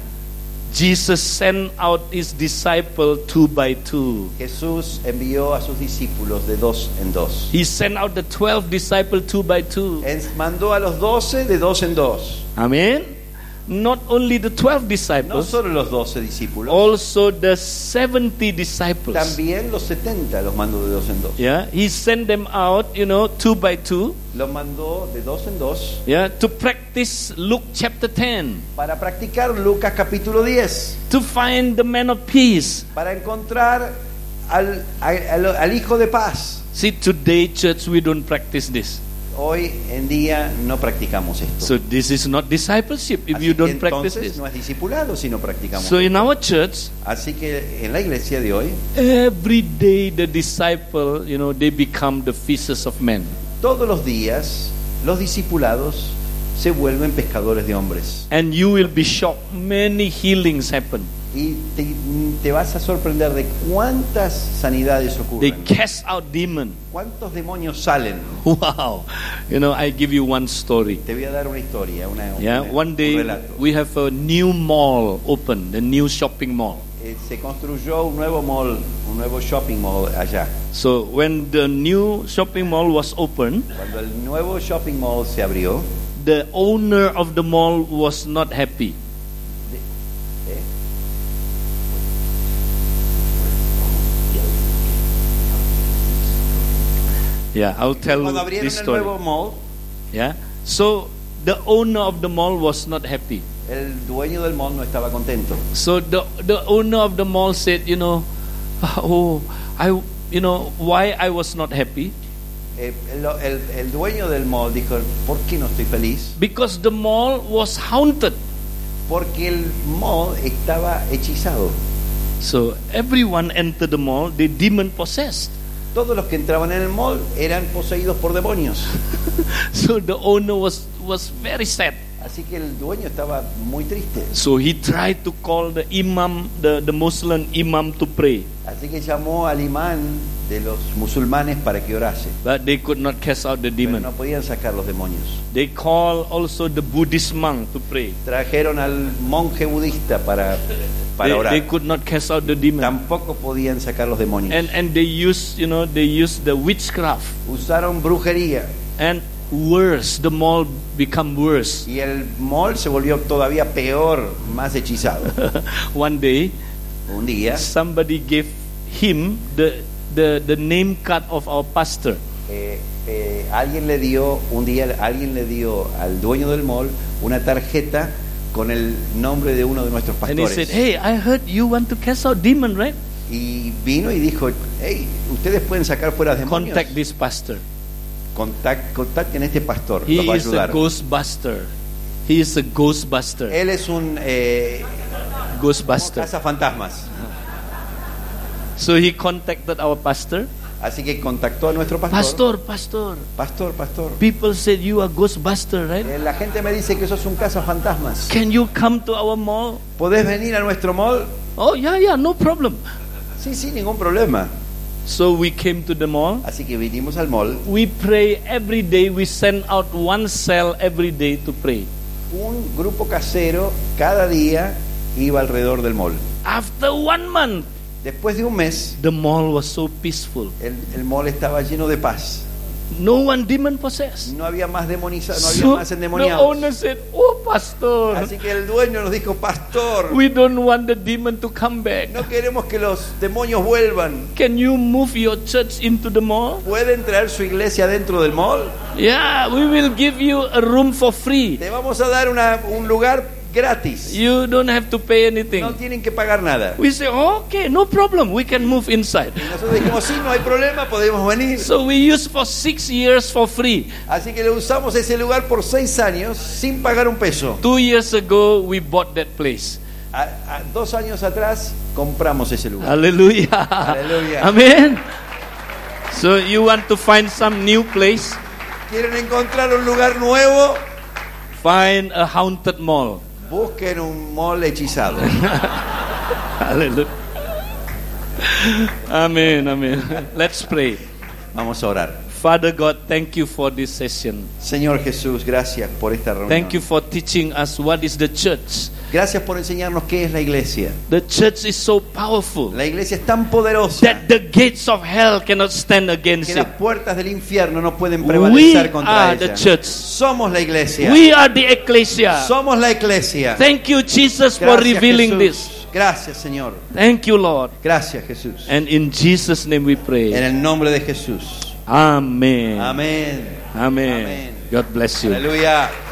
Jesus sent out his disciples two by two. Jesús envió a sus discípulos de dos en dos. He sent out the twelve disciples two by two. Él mandó a los doce de dos en dos. Amen. Not only the twelve No disciples, solo los doce discípulos, also the seventy disciples. también los setenta los mandó de dos en dos. Yeah, he sent them out, you know, two by two. Los mandó de dos en dos Yeah, to practice Luke chapter ten, para practicar Lucas capítulo diez, to find the man of peace. para encontrar al, al, al Hijo de Paz. See, today, church, we don't practice this. Hoy en día no practicamos esto. So this is not discipleship if Así you que don't practice entonces this. no es discipulado si no practicamos. So in our church, Así que en la iglesia de hoy, every day the disciple, you know, they become the fishers of men. todos los días los discipulados se vuelven pescadores de hombres. And you will be shocked. Many healings happen. Y te, te vas a sorprender de cuántas sanidades They ocurren, cast out demons. cuántos demonios salen. Wow. You know, I give you one story. Te voy a dar una historia, una, Yeah, una- one un day relato. we have a new mall open, a new shopping mall. Eh, se construyó un nuevo mall, un nuevo shopping mall allá. So when the new shopping mall was open, Cuando el nuevo shopping mall se abrió, the owner of the mall was not happy. eh, Yeah, I'll tell cuando abrieron this el story. nuevo mall, Yeah. So the owner of the mall was not happy. el dueño del mall no estaba contento. So the the owner of the mall said, you know, oh, I, you know, why I was not happy? Eh, el, el- el dueño del mall dijo, ¿por qué no estoy feliz? Because the mall was haunted. Porque el mall estaba hechizado. So everyone entered the mall, they demon possessed. Todos los que entraban en el mall eran poseídos por demonios. So the owner was was very sad. Así que el dueño estaba muy triste. So he tried to call the imam, the, the Muslim imam to pray, Así que llamó al imán de los musulmanes para que orase. but they could not cast out the Pero demon. no podían sacar los demonios. They called also the Buddhist monk to pray. Trajeron al monje budista para, para They, orar. they could not cast out the demon. Tampoco podían sacar los demonios. And and they used, you know, they used the witchcraft. Usaron brujería. And worse, the mall become worse. Y el mall se volvió todavía peor, más hechizado. One day, Un día, somebody gave him the, the, the name card of our pastor. eh, eh, alguien le dio, un día alguien le dio al dueño del mall una tarjeta con el nombre de uno de nuestros And he pastores. said, hey, I heard you want to cast out demon, right? Y vino y dijo, hey, ustedes pueden sacar fuera demonios. Contact this pastor. Contact, contacten a este pastor, He los va a is a ayudar. ghostbuster. He is a ghostbuster. Él es un eh, Ghostbuster. cazafantasmas. So he contacted our pastor. Así que contactó a nuestro pastor. Pastor, pastor. Pastor, pastor. People said you are ghostbuster, right? Eh, la gente me dice que sos un cazafantasmas. Can you come to our mall? ¿Podés venir a nuestro mall? Oh, yeah, yeah, no problem. Sí, sí, ningún problema. So we came to the mall. Así que vinimos al mall. We pray every day. We send out one cell every day to pray. Un grupo casero cada día iba alrededor del mall. After one month, Después de un mes, the mall was so peaceful. el, el mall estaba lleno de paz. No one demon possessed. No había más demonizado, no había So más the endemoniados. owner said, "Oh, pastor, Así que el dueño nos dijo, pastor, we don't want the demon to come back. no queremos que los demonios vuelvan. Can you move your church into the mall? ¿Pueden traer su iglesia dentro del mall? Yeah, we will give you a room for free. Le vamos a dar una, un lugar gratis. You don't have to pay anything." No tienen que pagar nada. We say, "Okay, no problem. We can move inside." Y nosotros dijimos, sí, no hay problema, podemos venir. So we use for six years for free. Así que le usamos ese lugar por seis años sin pagar un peso. Two years ago, we bought that place. A, a, dos años atrás compramos ese lugar. Hallelujah. Hallelujah. Amen. So you want to find some new place? ¿Quieren encontrar un lugar nuevo? Find a haunted mall. Busquen un mall hechizado. Hallelujah. Amen. Amen. Let's pray. Vamos a orar. Father God, thank you for this session. Señor Jesús, gracias por esta reunión. Thank you for teaching us what is the church. Gracias por enseñarnos qué es la iglesia. The church is so powerful La iglesia es tan poderosa that the gates of hell cannot stand against que it. las puertas del infierno no pueden We prevalecer contra are the ella. church. Somos la iglesia. We are the ecclesia. Somos la iglesia. Thank you, Jesus, for Gracias, revealing Jesús. this. Gracias, Señor. Thank you, Lord. Gracias, Jesús. And in Jesus' name we En pray. el nombre de Jesús. Amen. Amén. Amen. Amen. God bless you. Aleluya.